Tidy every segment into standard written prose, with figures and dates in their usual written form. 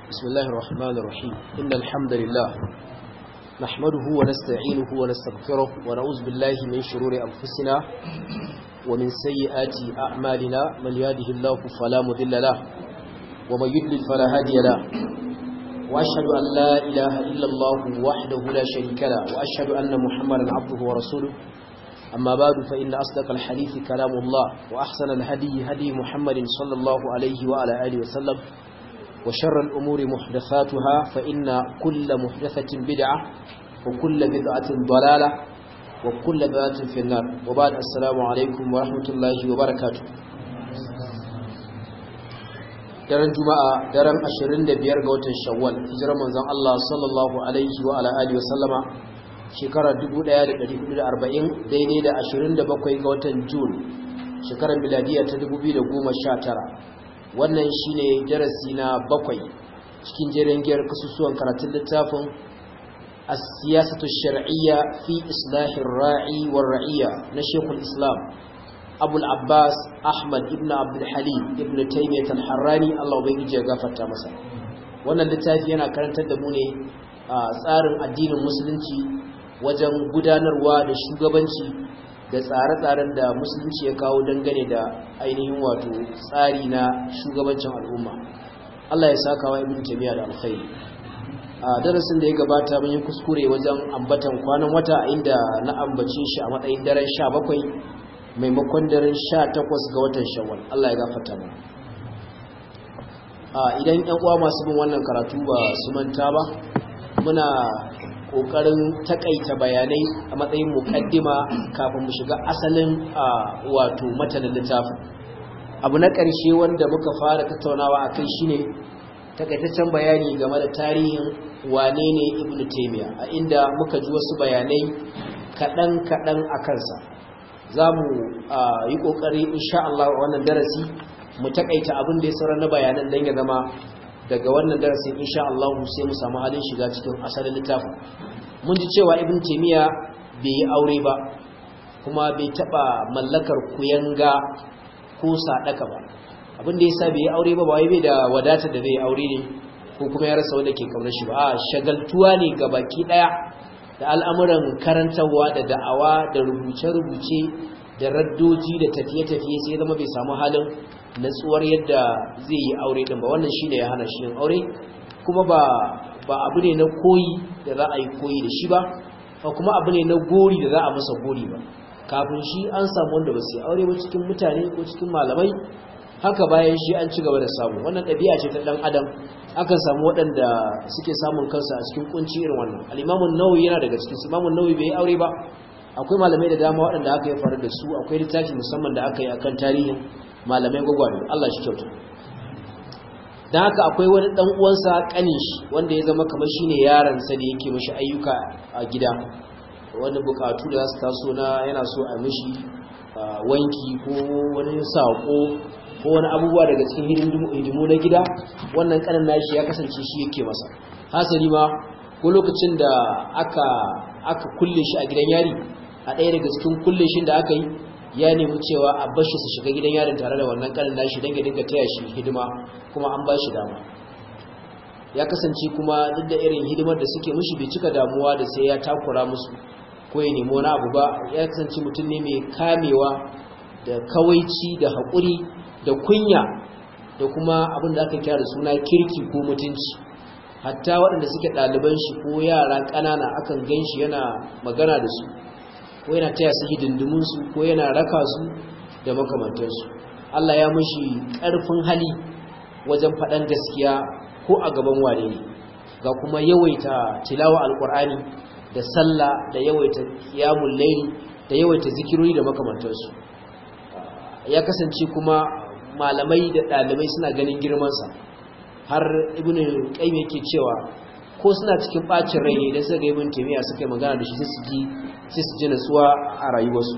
بسم الله الرحمن الرحيم إن الحمد لله نحمده ونستعينه ونستغفره ونعوذ بالله من شرور أنفسنا ومن سيئات أعمالنا من يهده الله فلا مضل له ومن يضلل فلا هادي له وأشهد أن لا إله إلا الله وحده لا شريك له وأشهد أن محمدا عبده ورسوله أما بعد فإن أصدق الحديث كلام الله وأحسن الهدي هدي محمد صلى الله عليه وعلى آله وسلم وشر الأمور محدثاتها فإن كل محدثة بدعة وكل بدعة ضلالة وكل ضلالة في النار وبعد السلام عليكم ورحمة الله وبركاته daren juma'a daren 25 ga watan shawwal hijirar manzon Allah sallallahu alaihi wa ala alihi wa sallama shekara 1440 daidai da 27 ga watan Jun shekarar miladiya ta 2019 wannan shine darasi na 7 cikin jerengiyar kasusuwan karatun littafin as-siyasatu ash-shar'iyya fi islahir ra'i war ra'iyya na Sheikhul Islam Abul Abbas Ahmad ibn Abdul Halim ibn Taymiyyah al-Harrani Allah ubangiji ya gafarta masa wannan littafi yana karantar da mu ne tsarin addinin musulunci wajen gudanarwa da shugabanci da tsare-tsaren da musulunci ya kawo dangane da ainihin wato tsari na shugabancin al'umma Allah ya saka wa Ibn Taymiyyah da alkhairi a darasin da ya gabata mun yi kuskure wajen ambatan kwanan wata inda na ambace shi a matsayin daren 17 maimakon daren 18 ga watan Shawwal Allah ya gafarta mana idan ƴan uwa masu bin wannan karatu ba su manta ba muna kokarin takaita bayanai a matsayin mukaddima kafin mu shiga asalin wato matanin littafin abu na ƙarshe wanda muka fara tattaunawa akai shine takaitaccen bayani game da tarihin wane ne Ibn Taymiyyah a inda muka ji wasu bayanai kaɗan a kansa zamu yi kokari insha Allah wannan darasi mu takaita abin da ya saura na bayanan dan ya zama daga wannan darasin insha Allah sai mu samu halin shiga cikin asalin littafin mun ji cewa Ibn Taymiyyah bai yi aure ba kuma bai taba mallakar kuyanga ko sadaka ba abin da yasa bai yi aure ba wai bai da wadata da zai aure ne ko kuma ya rasa wanda ke kaunar shi ba shagaltuwa ne gabaki daya da al'amuran karantawa da da'awa da rubuce-rubuce da raddoji da tafiye-tafiye sai zama bai samu halin natsuwar yadda zai yi aure din ba wannan shine ya hana shi yin aure kuma ba abu ne na koyi da za a yi koyi da shi ba kuma abu ne na gori da za a masa gori ba kafin shi an samu wanda ba su yi aure ba cikin mutane ko cikin malamai haka bayan shi an ci gaba da samu wannan ɗabi'a ce ta ɗan adam akan samu waɗanda suke samun kansa a cikin kunci irin wannan al-Imam an-Nawawi yana daga cikin Imam an-Nawawi bai yi aure ba akwai malamai da dama waɗanda aka yi faru da su akwai littafi musamman da aka yi akan tarihin malamai gwagware Allah shi kyauta dan haka akwai wani dan uwansa kanin shi wanda ya zama kamar shine yaron sa da yake mishi ayyuka a gida wani bukatu da zasu taso na yana so a mishi wanki ko wani sako ko wani abubuwa daga cikin hidimu na gida wannan kanin nashi ya kasance shi yake masa hasali ma ko lokacin da aka kulle shi a gidan yari a ɗaya daga cikin kulle shi da aka yi ya nemi cewa a bashi su shiga gidan yarin tare da wannan kanin nashi don ya dinga taya shi hidima kuma an ba shi dama ya kasance kuma duk da irin hidimar da suke mishi bai cika damuwa da sai ya takura musu ko ya nemi wani abu ba ya kasance mutum ne mai kamewa da kawaici da haƙuri da kunya da kuma abin da aka kira da suna kirki ko mutunci hatta waɗanda suke ɗaliban shi ko yara ƙanana akan gan shi yana magana da su ko yana taya su hidindimunsu ko yana raka su da makamantansu Allah ya mashi ƙarfin hali wajen faɗan gaskiya ko a gaban wane ne ga kuma yawaita tilawa alƙur'ani da sallah da yawaita qiyamul layl da yawaita zikirori da makamantansu ya kasance kuma malamai da ɗalibai suna ganin girmansa har Ibn Qayyim yake cewa ko suna cikin bacin rai ne idan suka ga Ibn Taymiyyah suka yi magana da shi sai su ji nasuwa a rayuwarsu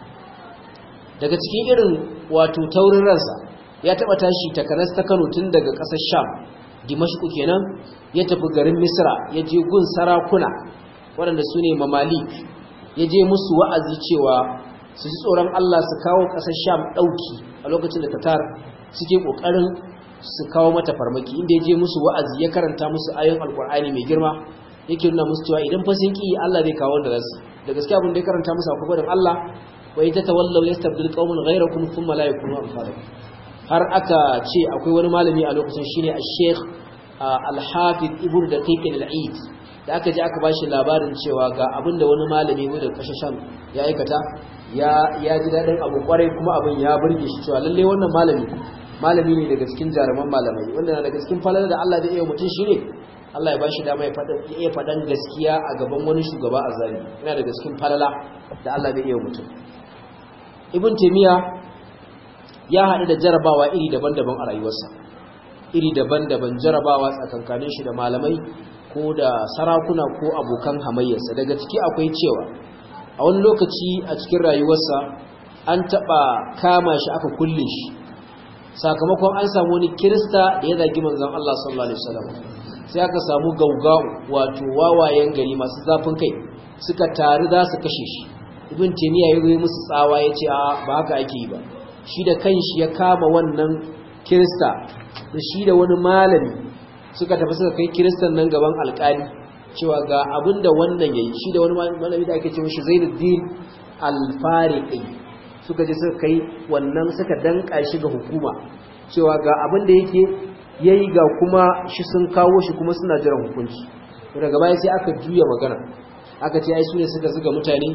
daga cikin irin wato taurin ransa ya taba tashi takanas ta Kano tun daga ƙasar Sham Dimashq kenan ya tafi garin Misra ya je gun sarakuna waɗanda su ne Mamalik ya je musu wa'azi cewa su ji tsoron Allah su kawo ƙasar Sham ɗauki a lokacin da Tatar suke ƙoƙarin su kawo mata farmaki, inda ya je musu wa'azi ya karanta musu ayoyin alkur'ani mai girma yake nuna musu cewa idan fa sun ki Allah zai kawo wanda zasu da gaskiya abin da ya karanta musu akwai barin Allah wa in tatawallaw yastabdil qauman ghayrakum thumma la yakunu amsalakum. har aka ce akwai wani malami a lokacin shine al-Sheikh Al-Hafiz Ibn Daqiq al-Eid da aka ji aka bashi labarin cewa ga abinda wani malami ne da kashe Sham ya aikata ya ji dadin abu kwarai kuma abin ya burge shi cewa lalle wannan malami ne daga cikin jaruman malamai wanda na daga cikin falala da Allah zai iya mutun shine Allah ya bashi dama ya iya fadan gaskiya a gaban wani shugaba azali yana daga cikin falala da Allah zai iya mutun. Ibn Taymiyyah ya haɗu da jarabawa iri daban-daban a rayuwarsa, iri daban-daban jarabawa tsakankanin shi da malamai ko da sarakuna ko abokan hamayyarsa. Daga ciki akwai cewa a wani lokaci a cikin rayuwarsa an taɓa kama shi aka kulle shi sakamakon an samu wani kirista da ya zagi manzon Allah sallallahu alaihi wasallam. sai aka samu gaugau wato wawayen gari masu zafin kai suka taru za su kashe shi. Ibn Taymiyyah ya yi musu tsawa ya ce ba haka ake yi ba, shi da kanshi ya kama wannan kirista da shi da wani malami suka tafi suka kai kiristan nan gaban alƙali cewa ga abinda wannan yayi. Shi da wani malami da ake ce mishi Zainuddin Al-Fariqi suka je suka kai wannan suka danka shi ga hukuma cewa ga abinda yake yayi ga kuma shi sun kawo shi kuma suna jiran hukunci. Daga baya sai aka juya magana aka ce ai su ne suka zuga mutane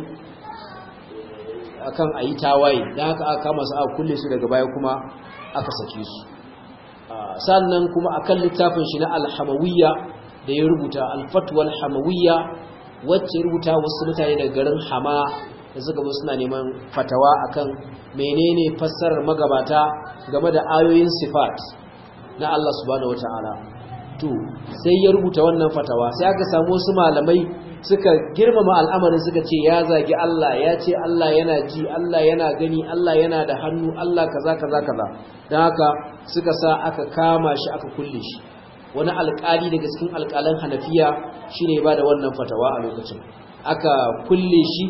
akan ayi tawaye dan haka aka kama su aka kulle su daga baya kuma aka sake su. Sannan kuma akan littafin shi na Al-Hamawiyya da ya rubuta Al-Fatwa Al-Hamawiyya wacce rubuta wasu mutane daga garin Hama da suka zo suna neman fatawa akan menene fassarar magabata game da ayoyin sifat na Allah subhanahu wataala. To sai ya rubuta wannan fatawa sai aka samu wasu malamai suka girmama al'amarin suka ce ya zagi Allah, ya ce Allah yana ji, Allah yana gani, Allah yana da hannu, Allah kaza kaza kaza. Dan haka suka sa aka kama shi aka kulle shi. Wani alƙali daga cikin alƙalan Hanafiya shine ya bada wannan fatawa a lokacin. Aka kulle shi,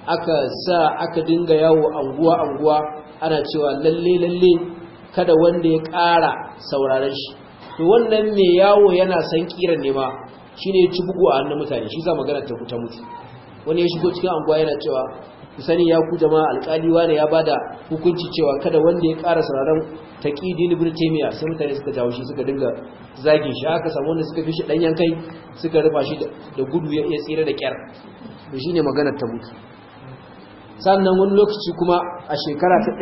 aka dinga yawo anguwa ana cewa lalle kada wanda ya ƙara sauraron shi. To wannan mai yawo yana san kiran ne ma shine ya ci bugu a hannun mutane, shi za magana ta mutu. Wani ya shigo cikin anguwa yana cewa ku sani ya ku jama'a alƙali wani ya bada hukunci cewa kada wanda ya ƙara sauraron taqidin Ibn Taymiyyah. Sai mutane suka jawo shi suka dinga zagin shi, aka samu wanda suka fi shi danyen kai suka rufa shi da gudu ya tsira da kyar. To shine maganar ta mutu. Sannan wani lokaci kuma a shekara ta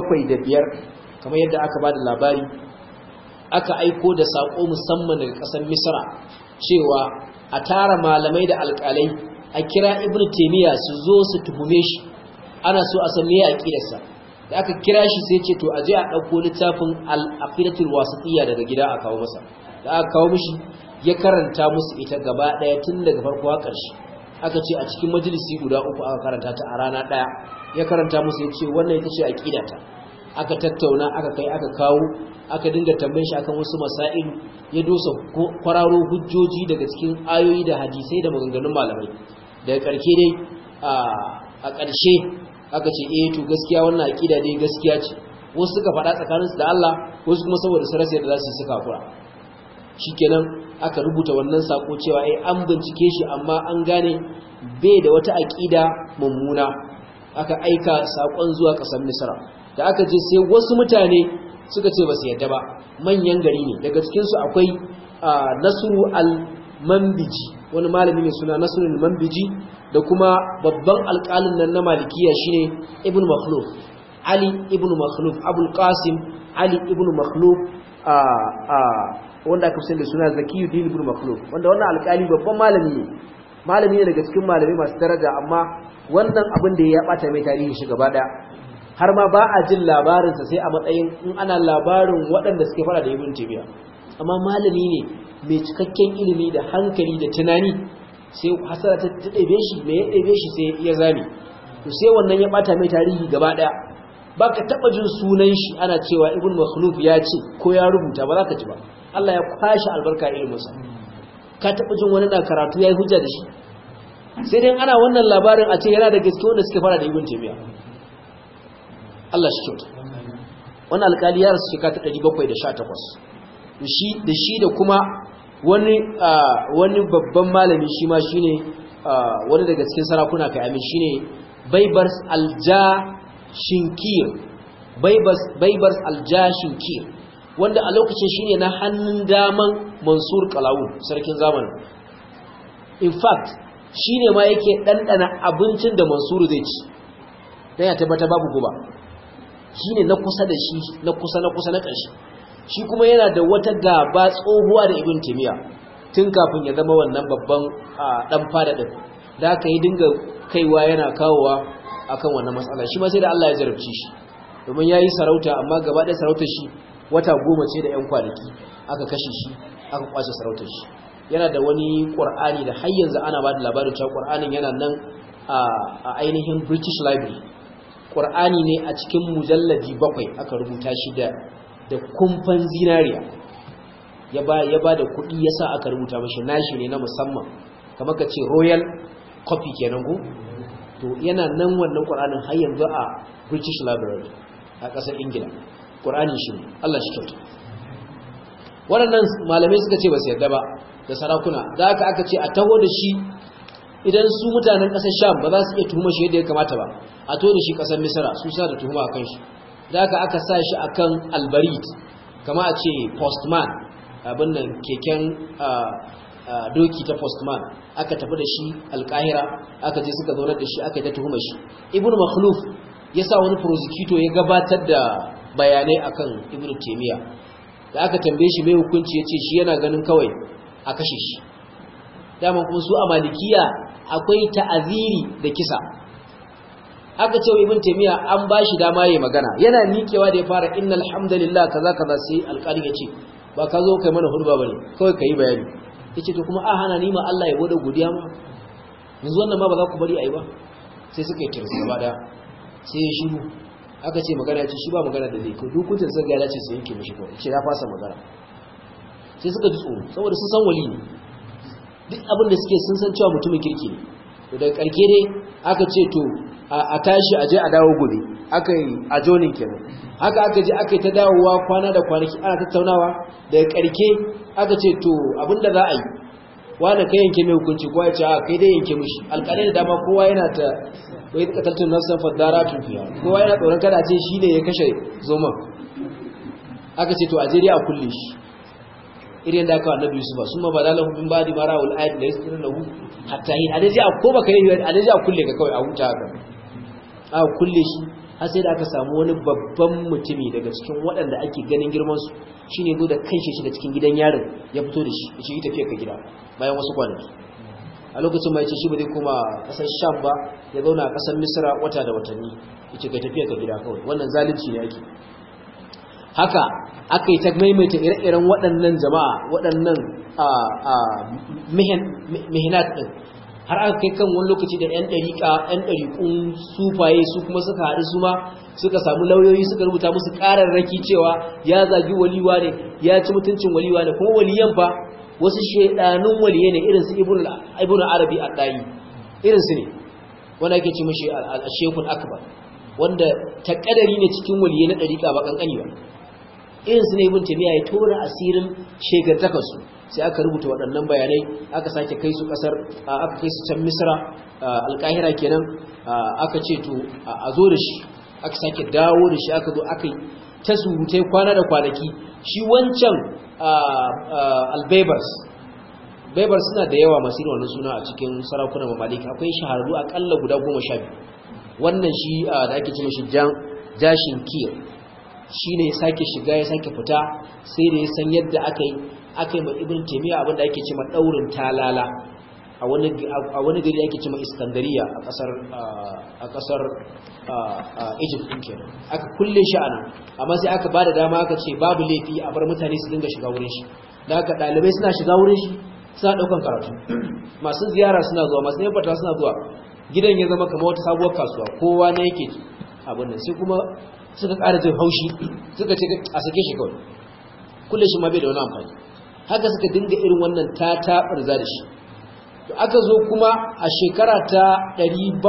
705 kamar yadda aka bada labari aka aiko da sako musamman daga ƙasar Misra cewa a tara malamai da alƙalai a kira Ibn Taymiyyah su zo su tuhume shi, ana so a san meye aqidarsa. Da aka kira shi sai ce to aje a dauko littafin Al-Aqidatul Wasitiyya daga gida a kawo masa. Da aka kawo mishi ya karanta musu ita gaba daya tun daga farko har ƙarshe. Aka ce a cikin majalisi guda uku aka karanta ta a rana daya. Ya karanta musu ya ce wannan ita ce aqidata. Aka tattauna aka kai aka kawo aka dinga tambayin shi akan wasu masail, ya dosa kwararo hujjoji daga cikin ayoyi da hadisai da maganganun malamai. Daga karke dai a ƙarshe aka ce to gaskiya wannan aqida dai gaskiya ce. Wasu suka faɗa tsakaninsu da Allah, wasu kuma saboda su rasa yadda za su suka kura. Shikenan aka rubuta wannan sako cewa an bincike shi amma an gane bai da wata aqida mummuna. Aka aika sakon zuwa ƙasar Misra. Da aka je sai wasu mutane suka ce ba su yadda ba, manyan gari ne. Daga cikinsu akwai Nasru al-Manbiji, wani malami mai suna Nasru al-Manbiji, da kuma babban alƙalin nan na Malikiya shine Ibn Makhluf, Ali Ibn Makhluf, Abul Qasim Ali Ibn Makhluf, wanda aka fi da suna Zakiyuddin Ibn Makhluf, wanda wannan alƙali babban malami ne daga cikin malamai masu daraja, amma wannan abin da ya bata mai tarihi shi gaba daya. Har ma ba a jin labarinsa sai a matsayin in ana labarin waɗanda suke fara da Ibn Taymiyyah. Amma malami ne mai cikakken ilimi da hankali da tunani, sai hasara ta ɗebe shi, mai ya ɗebe shi sai ya zame. To sai wannan ya ɓata mai tarihi gaba ɗaya. Ba ka taɓa jin sunan shi ana cewa Ibn Makhluf ya ce ko ya rubuta, ba za ka ji ba. Allah ya kwashe albarka iliminsa. Ka taɓa jin wani na karatu ya yi hujja da shi. Sai dai ana wannan labarin a ce yana da gaske wanda suke fara da Ibn Taymiyyah. Allah shi kyauta. Wannan alƙali ya rasu shekara ta 718 shi da kuma wani babban malami shi ma shine wani daga cikin sarakuna kai amin shine Baybars al-Jashinkir Baybars al-Jashinkir wanda a lokacin shine na hannun daman Mansur Qalawun sarkin zamanin. In fact shine ma yake dandana abincin da Mansur zai ci dan ya tabbata babu guba, shine na kusa da shi na kusa na ƙarshe. Shi kuma yana da wata gaba tsohuwa da Ibn Taymiyyah tun kafin ya zama wannan babban dan fada din, da aka yi dinga kaiwa yana kawowa akan wannan matsala. Shi ma sai da Allah ya jarabci shi domin yayi sarauta, amma gaba da sarautar shi wata 10 ce da 'yan kwanaki aka kashe shi, aka kwace sarautar shi. Yana da wani Qur'ani da har yanzu ana ba da labarin cewa Qur'anin yana nan a ainihin British Library. Qur'ani ne a cikin mujalladi 7 aka rubuta shi da kumfan zinariya. Ya ba da kuɗi yasa aka rubuta mashi, nashi ne na musamman, kamar ka ce royal copy kenan ko. To yana nan wannan Qur'anin har yanzu a British Library a ƙasar Ingila. Qur'anin shi ne, Allah shi kyauta. Waɗannan malamai suka ce ba su yarda ba da sarakuna, da aka ce a taho da shi, idan su mutanen ƙasar Sham ba za su iya tuhuma shi yadda ya kamata ba, a taho da shi ƙasar Misra su sa da tuhuma akan shi. Da aka sa shi akan albarit, kama a ce postman, abin nan keken doki ta postman, aka tafi da shi Alƙahira, aka je suka zaunar da shi, aka yi ta tuhuma shi. Ibn Makhluf ya sa wani prosecutor ya gabatar da bayanai akan Ibn Taymiyyah. Da aka tambaye shi mai hukunci, yace shi yana ganin kawai a kashe shi. Dama kuma su a Malikiya akwai ta'aziri da kisa. Aka ce wa Ibn Taymiyyah an bashi dama yayin magana, yana nikewa da ya fara innal hamdalillah kaza kaza, sai alƙali ya ce ba ka zo kai mana hurba bane, kawai kai bayani. Yace to kuma a hana ni ma Allah ya gode godiya ma, yanzu wannan ma ba za ku bari ayi ba. Sai suka yi tirsa gaba daya, sai ya shiru. Aka ce magana, ya ce shi ba magana da zai, ko dukuncin sun ga ya ce sai yake mishi ko ce ya fasa magana. Sai suka ji tsoro saboda sun san wali ne, duk abin da suke sun san cewa mutumin kirki ne. To daga karke dai aka ce to a tashi aje a dawo gobe, aka yi a jonin kenan. Haka aka je aka yi ta dawowa kwana da kwanaki ana tattaunawa. Daga karke aka ce to abinda za a yi, wanda kai yanke mai hukunci, kowa ya ce a kai dai yanke mishi. Alƙalai da dama kowa yana ta wai kataltun nafsan faddara tufiya, kowa yana tsoron kada ce shi ne ya kashe zoman. Aka ce to aje dai a kulle shi irin da aka wa Annabi Yusuf, summa badalahu min ba'di ma ra'ul ayat la yasrun lahu hatta hin adaji a ko baka yi adaji a kulle ka kawai a huta haka. A kulle shi har sai da aka samu wani babban mutumi daga cikin waɗanda ake ganin girman su, shine zo da kanshi shi da cikin gidan yarin ya fito da shi, yace yi tafiya ka gida bayan wasu kwanaki. A lokacin ma yace shi ba zai koma ƙasar Sham ba, ya zauna a ƙasar Misra wata da watanni, yace kai tafiya ka gida kawai, wannan zalunci ne ake. Haka aka yi ta maimaita ire-iren waɗannan jama'a, waɗannan mihinat ɗin, har aka kai kan wani lokaci da 'yan ɗariƙun sufaye su kuma suka haɗu, su ma suka samu lauyoyi suka rubuta musu ƙararraki cewa ya zagi waliwa ne, ya ci mutuncin waliwa ne, kuma waliyan ba wasu shaidanun waliye ne, irinsu ibn arabi al-dayi irinsu ne, wanda ake ce mashi al-shekul akbar, wanda takadari ne cikin waliye na ɗariƙa ba ƙanƙani ba. Irinsu ne Ibn Taymiyyah ya tona asirin shegantakarsu, sai aka rubuta waɗannan bayanai, aka sake kai su ƙasar, aka kai su can Misra, Alƙahira kenan. Aka ce to a zo da shi, aka sake dawo da shi, aka zo aka yi ta surutai kwana da kwanaki. Shi wancan Baybars suna da yawa masu irin wannan suna a cikin sarakunan Mamalika, akwai shahararru akalla guda 12. Wannan shi da ake ce mashi Jashinkir shi ne ya sake shiga ya sake fita, sai da ya san yadda aka yi ma Ibn Taymiyyah abinda ake ce ma ɗaurin talala a wani gari ake ce ma Iskandariya a ƙasar Egypt ɗin kenan. Aka kulle shi a nan, amma sai aka ba da dama aka ce babu laifi a bar mutane su dinga shiga wurin shi. Da haka ɗalibai suna shiga wurin shi suna ɗaukan karatu, masu ziyara suna zuwa, masu yamfata suna zuwa. Gidan ya zama kamar wata sabuwar kasuwa, kowa na yake abin nan. Sai kuma suka ƙara jin haushi, suka ce a sake shi kawai, kulle shi ma bai da wani amfani. Haka suka dinga irin wannan tataɓarza da shi. To aka zo kuma a shekara ta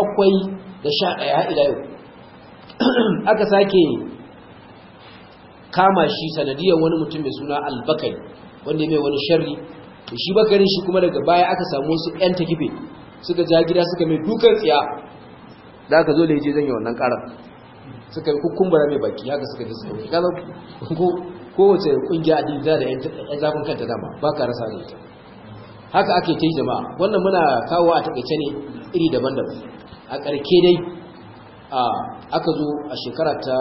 711 ila yau aka sake kama shi sanadiyar wani mutum mai suna Al-Bakari wanda ya mai wani sharri. Shi Bakarin shi kuma daga baya aka samu wasu ƴan takife suka ja gida suka mai dukan tsiya da aka zo da yaje zan yi wannan karar suka kukumbura mai baki haka suka ji suka yi kaza kowace kungiya addini da ƴan zafin kanta dama ba ka rasa da ita haka ake ta yi jama'a wannan muna kawo a takaice ne iri daban-daban a ƙarke dai aka zo a shekara ta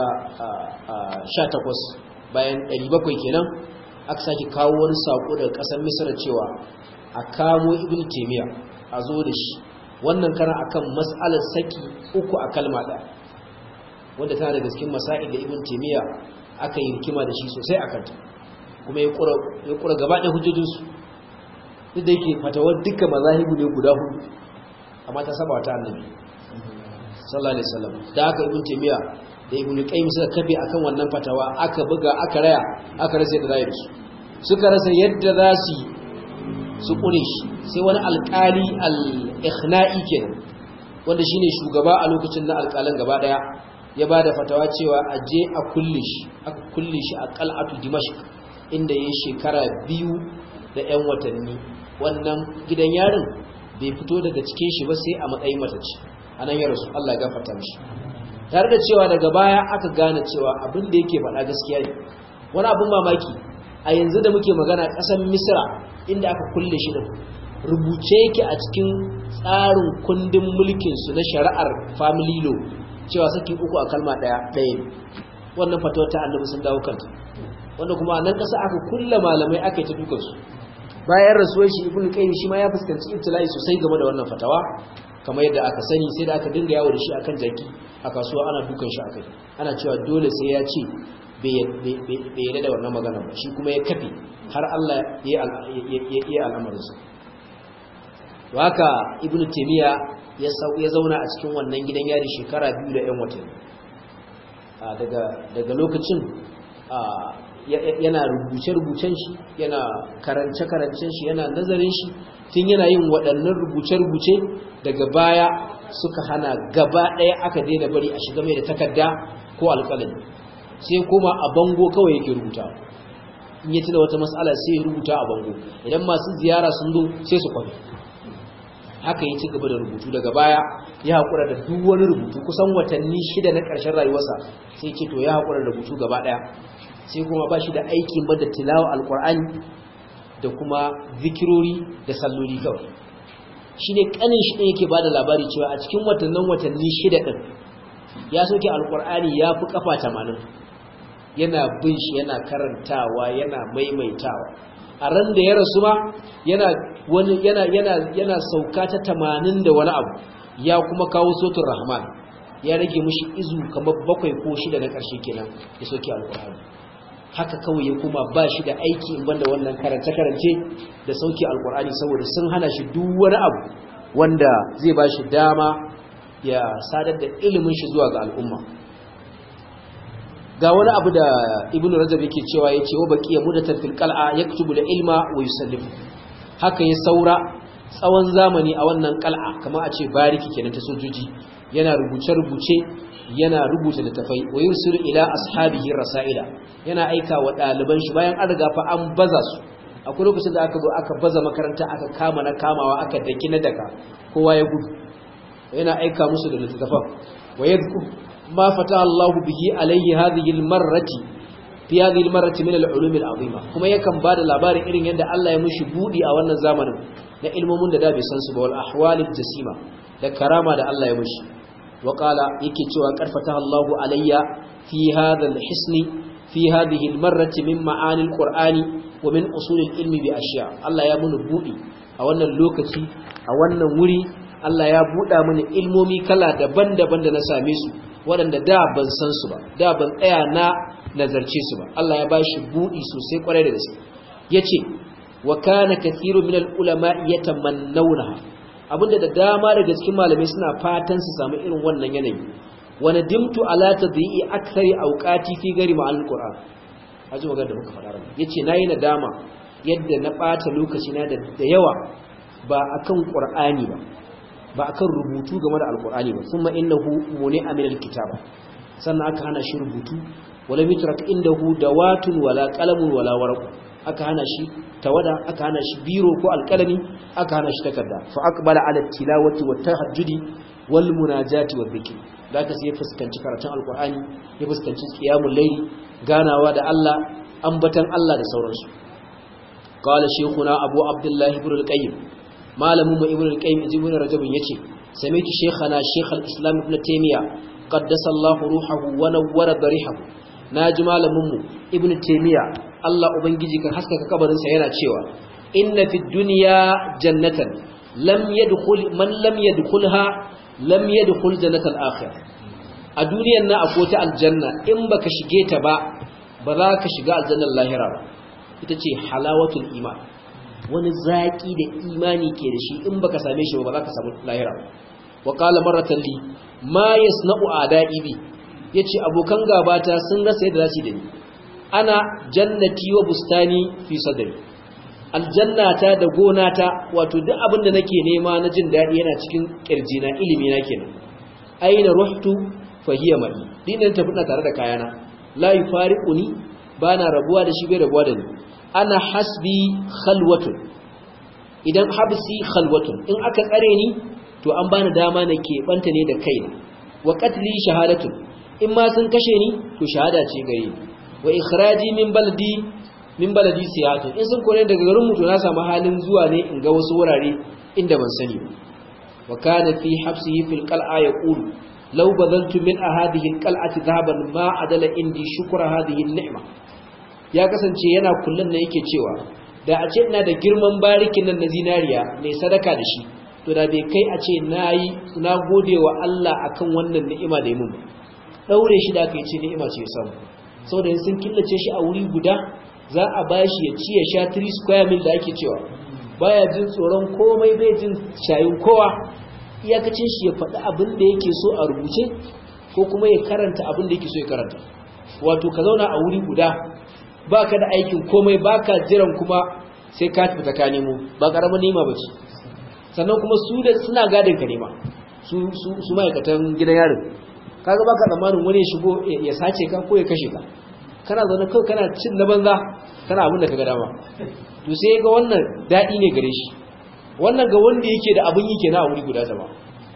18 bayan 700 kenan aka sake kawo wani sako daga ƙasar Misra cewa a kamo Ibn Taymiyyah a zo da shi wannan kana akan mas'alar saki uku a kalma ɗaya wanda tana daga cikin masail da Ibn Taymiyyah aka yi rikima da shi sosai akan ta kuma ya kura gaba ɗaya hujjojinsu duk da yake fatawar dukkan mazahibu ne guda hudu amma ta saba ta annabi sallallahu alaihi wasallam da aka Ibn Taymiyyah da Ibn Qayyim suka kafe akan wannan fatawa aka buga aka raya aka rasa yadda zai su suka rasa yadda za su kure shi sai wani alƙali al-ikhna'i kenan wanda shine shugaba a lokacin na alƙalan gaba daya ya bada fatawa cewa aje a kulle shi aka kulle shi a qal'atu dimashq inda yayin shekara 2 da 'yan watanni wannan gidan yarin bai fito daga cikin shi ba sai a matsayin matace anan ya rasu Allah ya gafarta mishi tare da cewa daga baya aka gane cewa abin da yake faɗa gaskiya ne wani abin mamaki a yanzu da muke magana ƙasar Misra inda aka kulle shi din rubuce yake a cikin tsarin kundin mulkin su na shari'ar family law cewa saki uku a kalma ɗaya ne wannan fatawa ta Annabi sun dawo kanta wanda kuma nan ƙasa aka kulle malamai aka yi ta dukan su bayan rasuwar shi Ibn Qayyim shi ma ya fuskanci ibtila'i sosai game da wannan fatawa kamar yadda aka sani sai da aka dinga yawo da shi akan jaki a kasuwa ana dukan shi akai ana cewa dole sai ya ce bai yarda da wannan magana ba shi kuma ya kafe har Allah ya yi al'amarinsa to haka Ibn Taymiyyah ya zauna a cikin wannan gidan yari shekara 2 da 'yan watanni daga lokacin yana rubuce-rubucen shi yana karance-karancen shi yana nazarin shi tun yana yin waɗannan rubuce-rubuce daga baya suka hana gaba ɗaya aka daina bari a shiga mai da takarda ko alƙalami sai kuma a bango kawai yake rubuta in ya tuna wata mas'ala sai ya rubuta a bango idan masu ziyara sun zo sai su kwafi haka ya ci gaba da rubutu daga baya ya haƙura da duk wani rubutu kusan watanni 6 na ƙarshen rayuwarsa sai ce to ya haƙura da rubutu gaba ɗaya sai kuma ba shi da aikin ba da tilawa alƙur'ani da kuma zikirori da salloli kawai shi ne ƙanin shi ɗin yake ba da labari cewa a cikin watanni 6 ɗin ya soke alƙur'ani ya fi ƙafa 80 yana bin shi yana karantawa yana maimaitawa a ran da ya rasu ma yana sauka ta 80 da wani abu ya kuma kawo suratul rahman ya rage mishi izu kamar 7 ko 6 na ƙarshe kenan ya soke alƙur'ani haka kawai ya kuma ba shi da aiki in banda wannan karance-karance da sauki alkur'ani saboda sun hana shi duk wani abu wanda zai ba shi dama ya sadar da ilimin shi zuwa ga al'umma ga wani abu da ibn rajab yake cewa ya ce wa baqiya mudatan fil qal'a yaktubu da ilma wa yusallimu haka ya saura tsawon zamani a wannan qal'a kamar a ce bariki kenan ta sojoji yana rubuce-rubuce yana rubuta littafai wa yursilu ila ashabihi rasaila yana aika wa ɗaliban shi bayan an riga fa an baza su akwai lokacin da aka zo aka baza makaranta aka kama na kamawa aka daki na daka kowa ya gudu yana aika musu da littafan wa yadhkur ma fataha Allahu bihi alayhi hadhihi almarrati fi hadhihi almarrati min alulum alazima kuma yakan bada labarin irin yadda Allah ya mushi budi a wannan zamanin na ilmomin da bai san su ba wal ahwal jasima da karama da Allah ya mushi wa qala yake cewa qarfataha Allahu alayya fi hadha alhisni fi hadhihi almarrati min ma'ani alqur'ani wa min usul alilmi bi ashiya Allah ya muni budi a wannan lokaci a wannan wuri Allah ya buda mini ilmomi kala daban-daban da na same su waɗanda da ban san su ba da ban tsaya na nazarce su ba Allah ya bashi budi sosai kwarai da gaske yace wa kana kathiru min alulama yatamannawna abinda da dama daga cikin malamai suna fatan su samu irin wannan yanayi wa nadimtu ala tadhi'i akthari awqati fi ghairi ma'al qur'an aji magana da muka faɗa ran yace nayi nadama yadda na bata lokaci na da yawa ba akan qur'ani ba akan rubutu game da alqur'ani ba kuma innahu muni'a min alkitaba sannan aka hana shi rubutu walam yutrak indahu dawatun wala qalamun wala waraq aka hana shi tawada aka hana shi biro ko alqalami aka hana shi takarda fa aqbala ala tilawati wat tahajjudi wal munajati wal dhikr zaka sai fuskanci karatun alqur'ani ya fuskanci qiyamul layl ganawa da Allah ambatan Allah da sauransu qala shaykhuna abu abdullah ibn al-qayyim malamin mu ibn al-qayyim ibn rajab yace sami'tu shaykhana shaykh al-islam ibn taymiya qaddasa Allah ruhahu wa nawwara darihahu naji malamin mu ibn taymiya Allah ubangiji kan haskaka kabarin sa yana cewa inna fid dunya jannatan lam yadkhul man lam yadkhulha lam yadkhul jannatal akhirah a duniyar na akwai ta aljanna in baka shige ta ba za ka shiga aljannar lahira ba ita ce halawatul iman wani zaki da imani ke da shi in baka same shi ba za ka samu lahira ba wa qala maratan li ma yasna'u ada'i bi yace abokan gabata sun rasa yadda zasu da ni ana jannati wa bustani fi sadri aljannata da gonata wato duk abin da nake nema na jin dadi yana cikin kirjina ilimi na kenan aina ruhtu fahiya mai dinan tafi na tare da kayana la yufariquni bana rabuwa da shi bai rabuwa da ni ana hasbi khalwatun idan habsi khalwatun in aka tsare ni to an bani dama na keɓanta ne da kaina wa qatli shahadatun in ma sun kashe ni to shahada ce gare ni wa ikhraji min baladi siyatu in sun kore daga garin mu to na samu halin zuwa ne in ga wasu wurare inda ban sani ba wa kana fi habsihi fil qal'a yaqulu law badaltu min hadhihi al qal'ati dhahaban ma adala indi shukra hadhihi an ni'ma ya kasance yana kullun ne yake cewa da a ce ina da girman barikin nan na zinariya mai sadaka da shi to da bai kai a ce na gode wa Allah akan wannan ni'ima da ya mun daure shi da aka yi ce ni'ima ce ya samu saboda yin sun killace shi a wuri guda za a bashi ya ci ya sha 3 square mil da ake cewa baya jin tsoron komai bai jin shayin kowa iyakacin shi ya faɗi abin da yake so a rubuce ko kuma ya karanta abin da yake so ya karanta wato ka zauna a wuri guda baka da aikin komai baka jiran kuma sai ka tafi ka nemo ba karamin ni'ima bace sannan kuma su da suna gadin ka nema su ma'aikatan gidan yarin kaga baka zamanin wani ya shigo ya sace ka ko ya kashe ka kana zaune kawai kana cin na banza kana abin da kaga dama to sai ga wannan dadi ne gare shi wannan ga wanda yake da abin yi kenan a wuri guda zama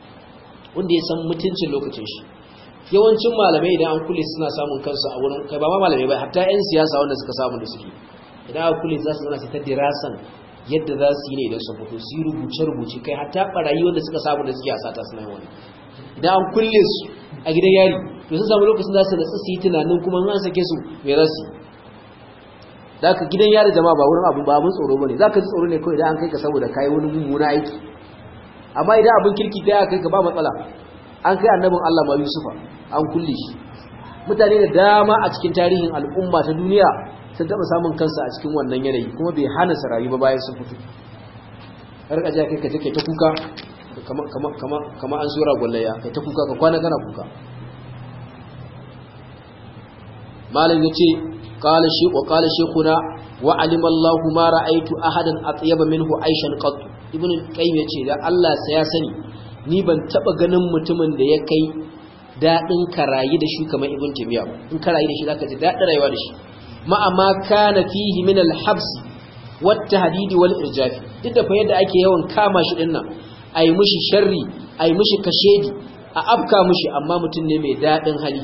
wanda ya san mutuncin lokacin shi yawancin malamai idan an kule suna samun kansu a wurin kai ba ma malamai ba hatta ƴan siyasa wanda suka samu da suke idan aka kule za su zana su ta dirasan yadda za su yi ne idan su fito su yi rubuce-rubuce kai hatta barayi wanda suka samu da suke a sata suna yi wani idan an kulle su a gidan yari to sun samu lokacin za su natsa su yi tunanin kuma an sake su mai za su yi da ka gidan yari jama'a ba wurin abu ba abin tsoro ba ne za ka ji tsoro ne kawai idan an kai ka saboda kayi wani mummuna aiki amma idan abin kirki ta kai ka ba matsala an kai annabin Allah ma Yusufa an kulle shi mutane da dama a cikin tarihin al'umma ta duniya sun taɓa samun kansa a cikin wannan yanayi kuma bai hana su rayu ba bayan sun fito har ka kai ka je kai ta kuka kama an sura gwallaya kai ta kuka ka kwana kana kuka malam yace qala shaykhuna wa alima Allah ma ra'aytu ahadan atyaba minhu aishan qat ibn qayyim yace da Allah sai ya sani ni ban taba ganin mutumin da ya kai dadin karayi da shi kamar ibn taymiya in karayi da shi zaka ji dadin rayuwa da shi ma kana fihi min al-habs wat tahdid wal irjaf duk da fa yadda ake yawan kama shi dinnan ai mushi sharri ai mushi kashedi a afka mushi amma mutum ne mai dadin hali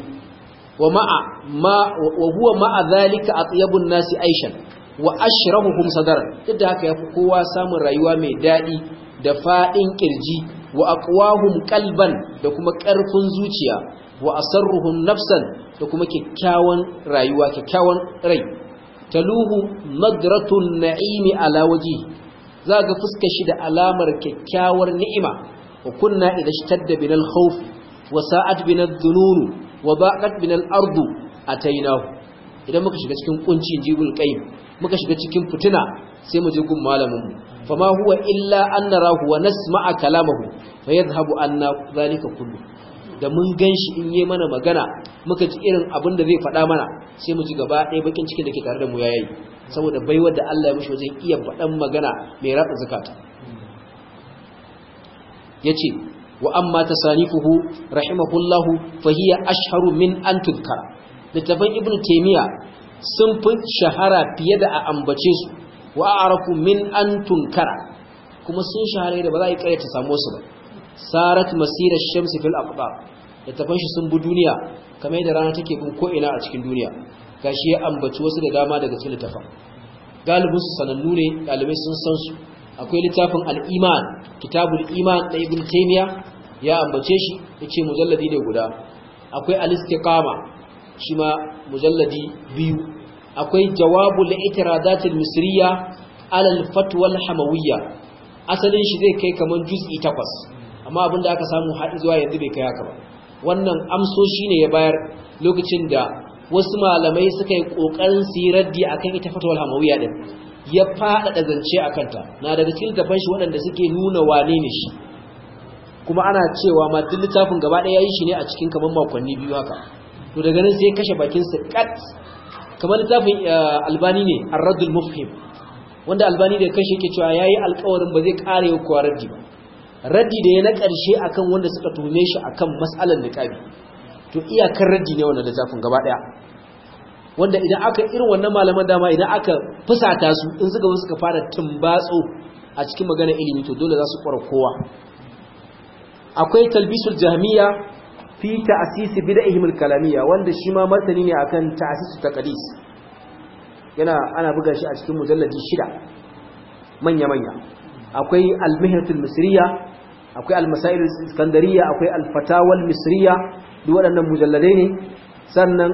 wa huwa ma'a zalika atyabun nasi aishan wa ashrahuhum sadaran duk da haka yafi kowa samun rayuwa mai dadi da fadin kirji wa aqwahum qalban da kuma karfin zuciya wa asarruhum nafsan da kuma kikkiawan rayuwa kikkiawan rai taluhu nadratun na'imi ala waji zaga fuskar shi da alamar kyakkyawar ni'ima wa kunna idha ishtadda binal khawf wa sa'at binad dhunun wa baqat binal ardu atainahu idan muka shiga cikin kunci jibul qayyim muka shiga cikin fitina sai mu je gun malamin mu fama huwa illa an narahu wa nasma'a kalamahu fayadhhabu anna zalika kullu da mun ganshi in yi mana magana muka ji irin abin da zai faɗa mana sai mu ji gaba ɗaya bakin cikin da ke tare da mu yayi saboda baiwar da Allah ya mishi wajen iya faɗan magana mai ratsa zakata yace wa amma tasanifuhu rahimahullahu fahiya ashharu min an tudkara littafan ibn taymiya sun fi shahara fiye da a ambace su wa a'rafu min an tunkara kuma sun shahara da ba za a yi kare ta samu su ba sarat masira shamsi fil aqdar littafan shi sun bu duniya kamar yadda rana take bin ko ina a cikin duniya gashi ya ambaci wasu da dama daga cikin littafan galibin su sanannu ne dalibai sun san su akwai littafin al-iman kitabul iman da ibn taymiya ya ambace shi yace mujalladi ne guda akwai al-istiqama shi ma mujalladi biyu akwai jawabul i'tiradatil misriya ala al-fatwa al-hamawiyya asalin shi zai kai kaman juz'i 8 amma abinda aka samu har zuwa yanzu bai kai haka ba wannan amsoshi ne ya bayar lokacin da wasu malamai suka yi kokarin su yi raddi akan ita fatwa al-hamawiyya din ya fada zance akan ta na daga cikin tafan shi waɗanda suke nuna wane ne shi kuma ana cewa ma duk littafin gaba ɗaya yayi shi ne a cikin kaman makonni biyu haka to daga nan sai kashe bakin sa kat kamar littafin albani ne ar-raddul mufhim wanda albani da kashe yake cewa yayi alƙawarin ba zai kare ko raddi ba raddi da ya na ƙarshe akan wanda suka tuhume shi akan mas'alar niqabi to iyakar raddi ne wannan littafin gaba ɗaya wanda idan aka irin wannan malaman dama idan aka fusata su in suka fara tumbatso a cikin magana ilimi to dole za su kwara kowa akwai talbisul jahmiya fi ta'sisi bid'ihim al-kalamiyya wanda shi ma martani ne akan ta'sisu taqdis ana buga shi a cikin mujalladi 6 manya akwai al-mihnatul misriya akwai al-masail al-iskandariyya akwai al-fatawa al-misriya duk waɗannan mujalladai ne sannan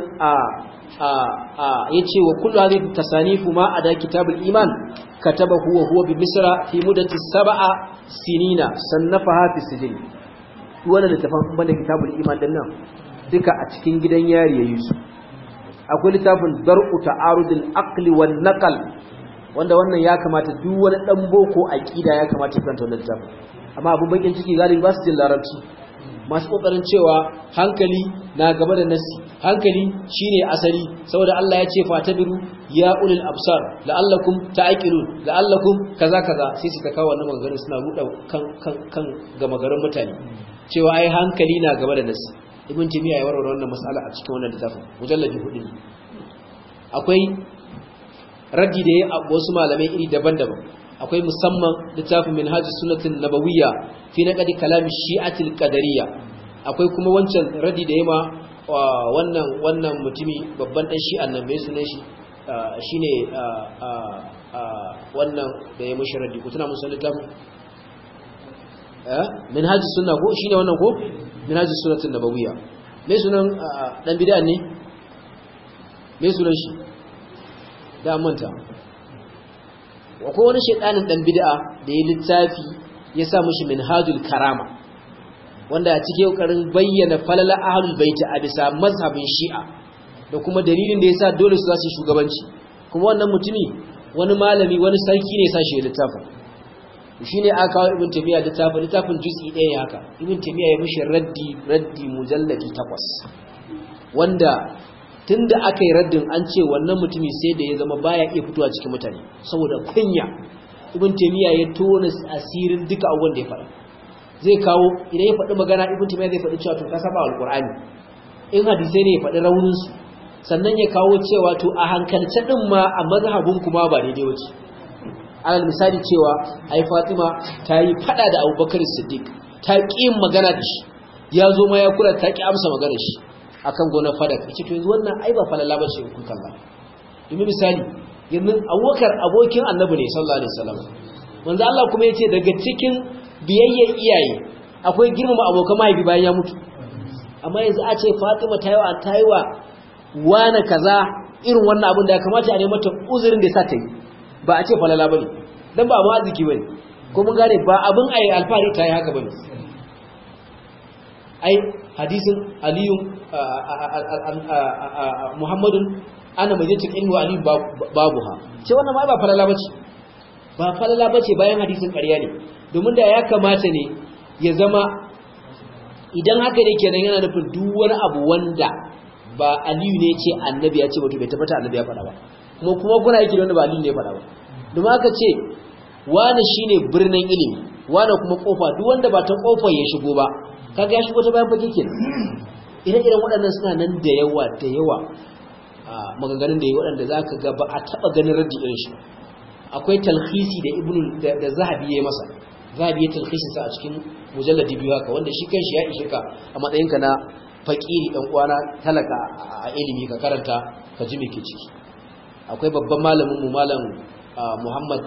yace wa kullu hadhihi tasanifu ma ada kitabul iman katabahu wa huwa bi misra fi muddati 7 sinina sannafaha fi sijin wannan littafin banda kitabul iman din nan duka a cikin gidan yari yayi su akwai littafin dar'u ta'arudul aqli wan naql wanda wannan ya kamata duk wani dan boko aqida ya kamata ya karanta wannan littafin amma abun bakin ciki galibi ba su jin larabci masu kokarin cewa hankali na gaba da nasi hankali shine asali saboda Allah ya ce fatabiru ya ulul absar la'allakum ta'qilun la'allakum kaza sai su ta kawo wannan magana suna ruda kan gama garin mutane cewa ai hankali na gaba da nasi ibn timiya ya warware wannan mas'ala a cikin wannan littafin mujalladi 4 akwai raddi da ya wasu malamai iri daban-daban akwai musamman littafin minhajus sunnatin nabawiyya fi naqdi kalam shi'atil qadariyya akwai kuma wancan raddi da yema wannan mutumi babban dan shi'an nan bai sunan shi shine wannan da ya mushi raddi ko tana musu littafin minhajus sunna ko shine wannan ko minhajus sunnatin nabawiyya me sunan dan bid'a ne me sunan shi da manta akwai wani shedanin dan bid'a da ya littafi ya sa mishi minhajul karama wanda a cikin kokarin bayyana falala ahlul bait a bisa mazhabin shi'a da kuma dalilin da yasa dole su zasu shugabanci kuma wannan mutumi wani malami wani sarki ne ya sa shi littafin shine aka kawo ibn taymiya littafin juz'i ɗaya ne haka ibn taymiya ya mishi raddi mujalladi 8 wanda tunda aka yi raddin an ce wannan mutumi sai da ya zama baya iya fitowa cikin mutane saboda kunya ibn taymiya ya tona asirin duka abubuwan da ya faɗa zai kawo idan ya faɗi magana ibn taymiya zai faɗi cewa to ka saba alqur'ani in hadisai ne ya faɗi raunin su sannan ya kawo cewa to a hankalce din ma a mazhabin kuma ba daidai wace alal misali cewa ai Fatima ta yi fada da Abubakar Siddiq ta ƙi magana da shi ya zo ma ya kula ta ƙi amsa magana shi akan gonar fadak yace to yanzu wannan ai ba falala bace kun kalla domin misali yanzu Abubakar abokin Annabi ne sallallahu alaihi wasallam manzo Allah kuma yace daga cikin biyayyen iyaye akwai girmama abokan mahaifi bayan ya mutu amma yanzu a ce Fatima ta yi wa wani kaza irin wannan abin da ya kamata a nemi mata uzurin da sa ta yi ba a ce falala bane dan ba ma arziki bane ko mun gane ba abin ayi alfari ta yi haka bane ai hadisin aliyu muhammadun ana majitin ilmu ali babuha ce wannan ma ba falala bace bayan hadisin ƙarya ne domin da ya kamata ne ya zama idan haka ne kenan yana nufin duk wani abu wanda ba aliyu ne ce annabi ya ce wato bai tabbata annabi ya faɗa ba kuma kuna yake da wanda ba aliyu ne ya faɗa ba domin aka ce wani shine birnin ilimi wani kuma kofa duk wanda ba ta kofar ya shigo ba kaga ya shigo ta bayan fage kenan ire-iren waɗannan suna nan da yawa maganganun da yi waɗanda zaka ga ba a taba ganin raddi irin shi akwai talhisi da da zahabi ya masa zahabi ya talhisin sa a cikin mujalladi biyu haka wanda shi kanshi ya ishe ka a matsayinka na fakiri dan uwana talaka a ilimi ka karanta ka ji me ke ciki akwai babban malamin mu malam Muhammad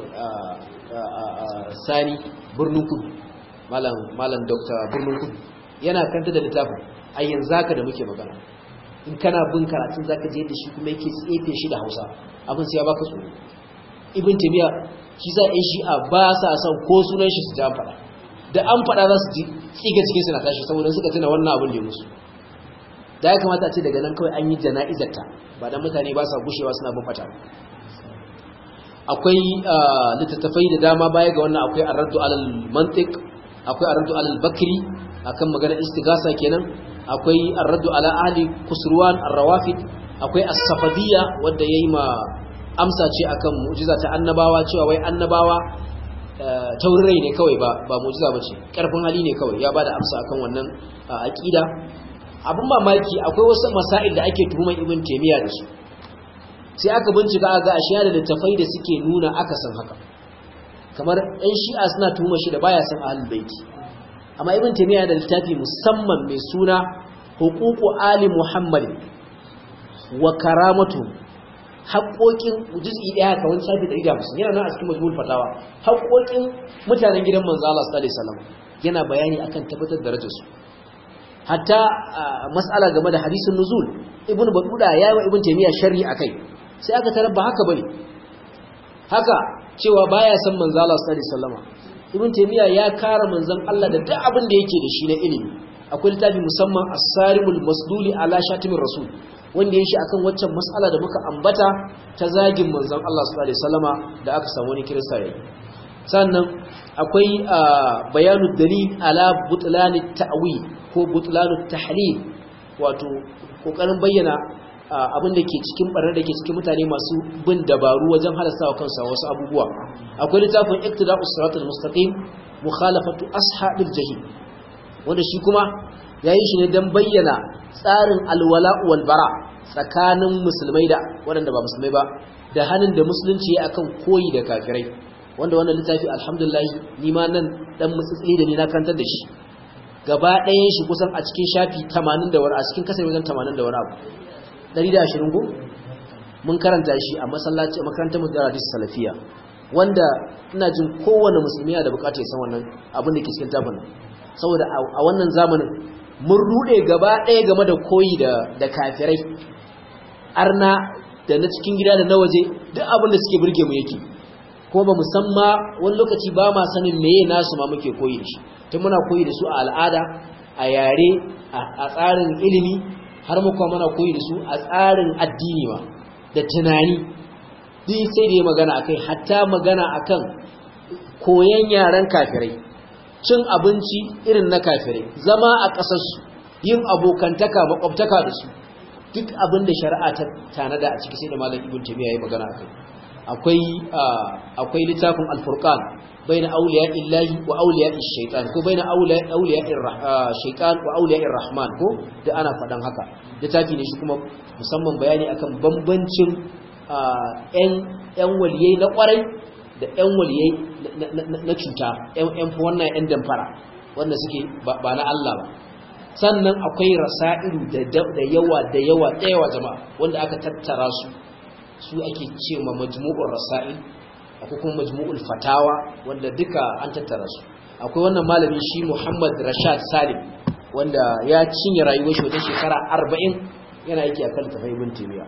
Sani Birnin Kudu malam Dr. Birnin Kudu yana kanta da littafin a yanzu haka da muke magana in kana bin karatun zaka je da shi kuma yake tsefe shi da Hausa abin sai ya baka tsoro Ibn Taymiyyah shi za a shi a ba sa son ko sunan shi su ji an faɗa da an faɗa za su ji tsiga cikin suna tashi saboda suka tuna wannan abin da ya musu da ya kamata a ce daga nan kawai an yi jana'izarta ba dan mutane ba sa gushewa suna bin fata akwai littattafai da dama baya ga wannan akwai ar-raddu alal mantiq akwai ar-raddu alal bakri akan maganar istigasa kenan akwai ar-raddu ala ahli kusruwan ar-rawafid akwai as-safadiyya wanda yayi ma amsa ce akan mu'jiza ta annabawa cewa wai annabawa taurirai ne kawai ba mu'jiza bace karfin hali ne kawai ya bada amsa akan wannan aqida abun mamaki akwai wasu masail da ake tuhumar Ibn Taymiyyah da su sai aka bincika ga ashiya da littafai da suke nuna aka san haka kamar ɗan shi'a suna tuhumar shi da baya san ahlul baiti amma Ibn Taymiyyah da littafi musamman mai suna huququ ali muhammad wa karamatu haƙoƙin juz'i ɗaya ka wani shafi 150 yana nan a cikin majmu'ul fatawa haƙoƙin mutanen gidan manzo Allah sallallahu alaihi wasallam yana bayani akan tabbatar da darajarsu hatta mas'ala game da hadisin nuzul ibnu battuta yayi wa ibn taymiya sharri akai sai aka tarar ba haka bane haka cewa baya san manzo Allah sallallahu alaihi wasallam ibn taymiya ya kare manzon Allah da duk abin da yake da shi na ilimi akwai littafi musamman as-sarimul masduli ala shatimir rasul wanda yake akan waccan mas'ala da muka ambata ta zagin manzon Allah sallallahu alaihi wasallama da aka samu wani kirista yayi sannan akwai bayanu dalil ala butlan at-ta'wil ko butlan at-tahlil wato kokarin bayyana abin da ke cikin barar da ke cikin mutane masu bin dabaru wajen halastawa kansu wasu abubuwa akwai littafin iqtida'us siratal mustaqim mukhalafatu ashabil jahim wanda shi kuma yayi shi ne dan bayyana tsarin alwala'u wal bara tsakanin musulmai da waɗanda ba musulmai ba da hannun da musulunci ya akan koyi da kafirai wanda wannan littafi alhamdulillah ni ma nan dan mutsitsili da ni na kantar da shi gaba ɗayan shi kusan a cikin shafi 80 da wani a cikin kasar wajen 80 da wani abu 120 ko mun karanta shi a masallaci a makarantar mudarris salafiya wanda ina jin kowanne musulmi yana da bukatar ya san wannan abin da ke cikin tafin saboda a wannan zamanin mun rude gaba ɗaya game da koyi da kafirai arna da na cikin gida da na waje duk abin da suke burge mu yake ko ba musamman wani lokaci ba ma sanin meye nasu ma muke koyi da shi tun muna koyi da su a al'ada a yare a tsarin ilimi har mu kuma muna koyi da su a tsarin addini ma da tunani duk sai da ya magana akai hatta magana akan koyan yaren kafirai cin abinci irin na kafirai zama a ƙasarsu yin abokantaka makwabtaka da su duk abin da shari'a ta tanada a ciki sai da malam ibn taymiya yayi magana akai akwai littafin al-furqan baina awliya illahi wa awliya ash-shaytan ko baina awliya shaytan wa awliya ar-rahman ko da ana fadan haka littafi ne shi kuma musamman bayani akan bambancin ƴan waliyai na kwarai da ƴan waliyai na cuta ƴan wannan ƴan damfara wanda suke ba na Allah ba sannan akwai rasailu da yawa jama'a wanda aka tattara su ake cewa majmu'ur rasail akwai kuma majmu'ul fatawa wanda duka an tattara su akwai wannan malamin shi Muhammad Rashad Salim wanda ya cinye rayuwar shi wajen shekara 40 yana yake akan tafai ibn Taymiyyah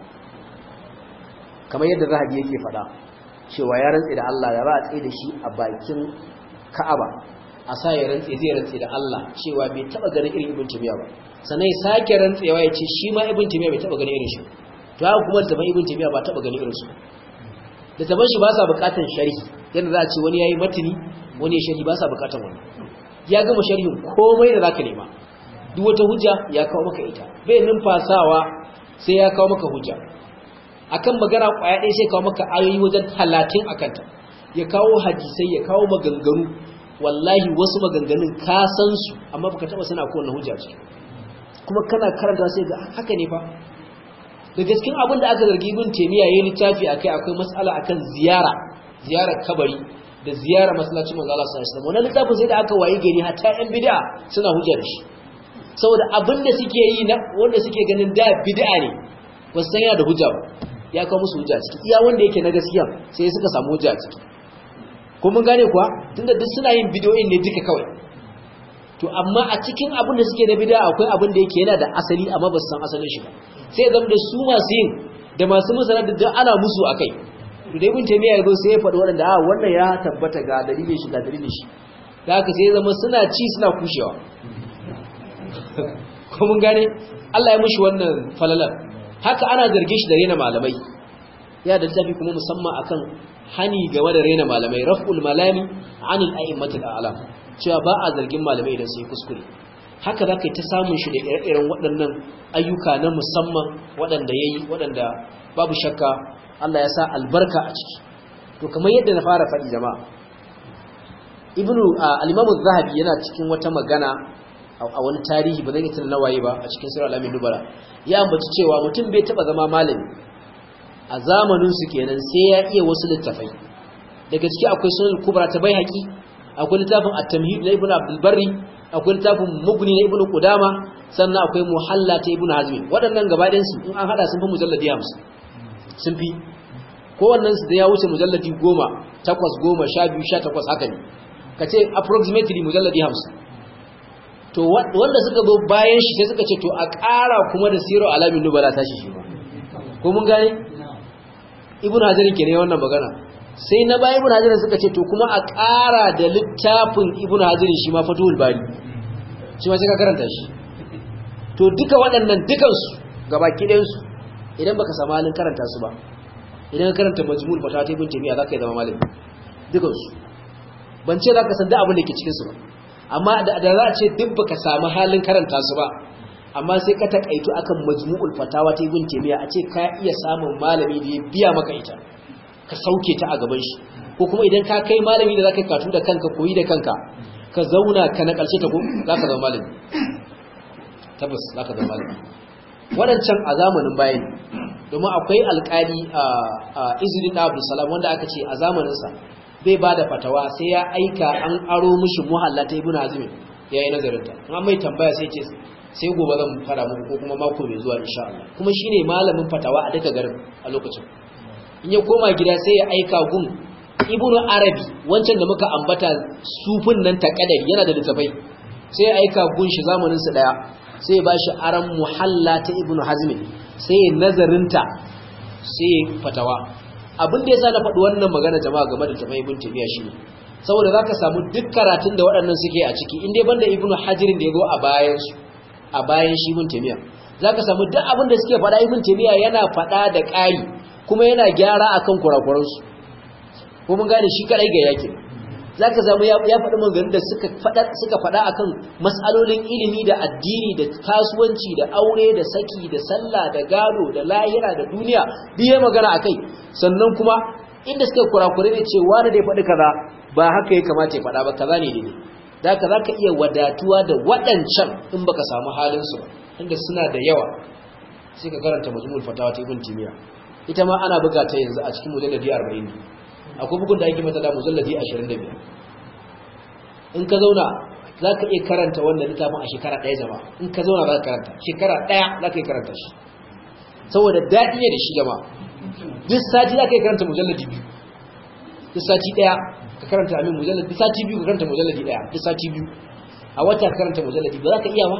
kamar yadda Zahabi yake faɗa cewa ya rantsi da Allah ya ba a tsaye da shi a bakin Ka'aba a sa ya rantsi zai rantsi da Allah cewa bai taba ganin irin ibn Taymiyyah ba sannan ya sake rantsewa ya ce shi ma ibn Taymiyyah bai taba ganin irin shi to haka kuma da ibn Taymiyyah ba taba ganin irin su da taban shi ba sa bukatan sharhi yanda za a ce wani yayi matini wani ya sharhi ba sa bukatan wani ya gama sharhin komai da zaka nema duk wata hujja ya kawo maka ita bai numfasawa sai ya kawo maka hujja akan magana kwaya ɗaya sai kawo maka ayoyi wajen 30 akan ta ya kawo hadisai ya kawo maganganu wallahi wasu maganganun ka san su amma baka taba sana ko wannan hujja ce kuma kana karanta sai ga haka ne fa da gaskin abin da aka zargi Ibn Taymiyyah yayin littafi akai akwai mas'ala akan ziyarar kabari da ziyarar masallacin manzo Allah sallallahu alaihi wasallam wannan littafin sai da aka waye gari hatta yan bid'a suna hujja da shi saboda abin da suke yi na wanda suke ganin da bid'a ne ba su san yana da hujja ba ya kawo musu hujja ciki iya wanda yake na gaskiya sai suka samu hujja ciki ko mun gane kuwa tunda duk suna yin bidiyoyin ne duka kawai to amma a cikin abin da suke da bid'a akwai abin da yake yana da asali amma ba su san asalin shi ba sai zama da su masu yin da masu musala da ana musu akai to dai Ibn Taymiyyah yazo sai ya faɗi waɗanda wannan ya tabbata ga dalilin shi ga dalilin shi da haka sai zama suna ci suna kushewa ko mun gane Allah ya mushi wannan falalar haka ana zarge shi da rena malamai ya da tafi kuma musamman akan hani game da rena malamai raf'ul malami anil a'immatil a'lam cewa ba a zargin malamai idan su yi kuskure haka za ka yi ta samun shi da ire-iren waɗannan ayyuka na musamman waɗanda ya yi waɗanda babu shakka Allah ya sa albarka a ciki to kamar yadda na fara faɗi jama'a al-Imam az-Zahabi yana cikin wata magana a wani tarihi ba zan yi tunan nawaye ba a cikin Sirr al-Alamin Nubala ya ambaci cewa mutum bai taba zama malami a zamanin su kenan sai ya iya wasu littafai daga ciki akwai Sunan Kubra ta Baihaqi akwai littafin At-Tamhid na Ibn Abdul Barri akwai littafin Mughni na Ibn Qudama sannan akwai Muhalla ta Ibn Hazm waɗannan gabaɗayan su in an hada sun fi mujalladi 50 sun fi kowannen su da ya wuce mujalladi 10 8 10 12 18 haka ne kace approximately mujalladi 50 to wanda suka zo bayan shi sai suka ce to a ƙara kuma da Sirru Alamin Nubala tashi shi ba ko mun gane Ibn Hajar ke ne wannan magana sai na bayan Ibn Hajar suka ce to kuma a ƙara da littafin Ibn Hajar shi ma Fathul Bari shi ma sai ka karanta shi to duka waɗannan dukansu gabaki ɗayan su idan baka samu halin karanta su ba idan ka karanta Majmu'ul Fatawa ta Ibn Taymiyyah zaka yi zama malami dukansu ban ce zaka san da abin da ke cikin su ba amma da za a ce duk baka samu halin karanta su ba amma sai ka takaitu akan Majmu'ul Fatawa ta Ibn Taymiyyah a ce ka iya samun malami da ya biya maka ita ka sauke ta a gaban shi ko kuma idan ka kai malami da zaka katu da kanka koyi da kanka ka zauna ka na karshe ta ko zaka zama malami tabbas zaka zama malami wadancan a zamanin bayan domin akwai alƙali a Izzuddin Abdul Salam wanda aka ce a zamanin sa bai bada fatawa sai ya aika an aro mishi Muhalla ta Ibn Hazm yayin nazarin ta an mai tambaya sai ce sai gobe zan fara muku ko kuma mako mai zuwa insha Allah kuma shine malamin fatawa a duka garin a lokacin in ya koma gida sai ya aika gun Ibn Arabi wancan da muka ambata sufin nan ta kadari yana da littafai sai ya aika gun shi zamanin su daya sai ya bashi aran Muhalla ta Ibn Hazm sai ya nazarinta sai ya fatawa abin da yasa na faɗi wannan magana jama'a game da tafai Ibn Taymiyyah shine saboda zaka samu duk karatun da waɗannan suke a ciki in dai banda Ibn Hajar da yago a bayan shi Ibn Taymiyyah zaka samu duk abin da suke faɗa Ibn Taymiyyah yana faɗa da ƙari kuma yana gyara akan kurakuran su ko mun gane shi kadai ga yakin zaka samu ya faɗi maganganun da suka faɗa akan mas'alolin ilimi da addini da kasuwanci da aure da saki da sallah da gado da lahira da duniya biye magana akai sannan kuma inda suka kurakure ne ce wani da ya faɗi kaza ba haka ya kamata ya faɗa ba kaza ne dai da haka zaka iya wadatuwa da waɗancan in baka samu halin su ba inda suna da yawa sai ka karanta Majmu'ul Fatawa ta Ibn Taymiyyah ita ma ana buga ta yanzu a cikin mujalladi 40 akwai bugun da ake mata da mujalladi 25 in ka zauna zaka iya karanta wannan littafin a shekara ɗaya jama'a in ka zauna zaka karanta shekara ɗaya zaka iya karanta shi saboda daɗi ne da shi jama'a duk sati zaka iya karanta mujalladi 2 duk sati ɗaya ka karanta amin mujalladi duk sati 2 ka karanta mujalladi ɗaya duk sati 2 a wata ka karanta mujalladi ba zaka iya ba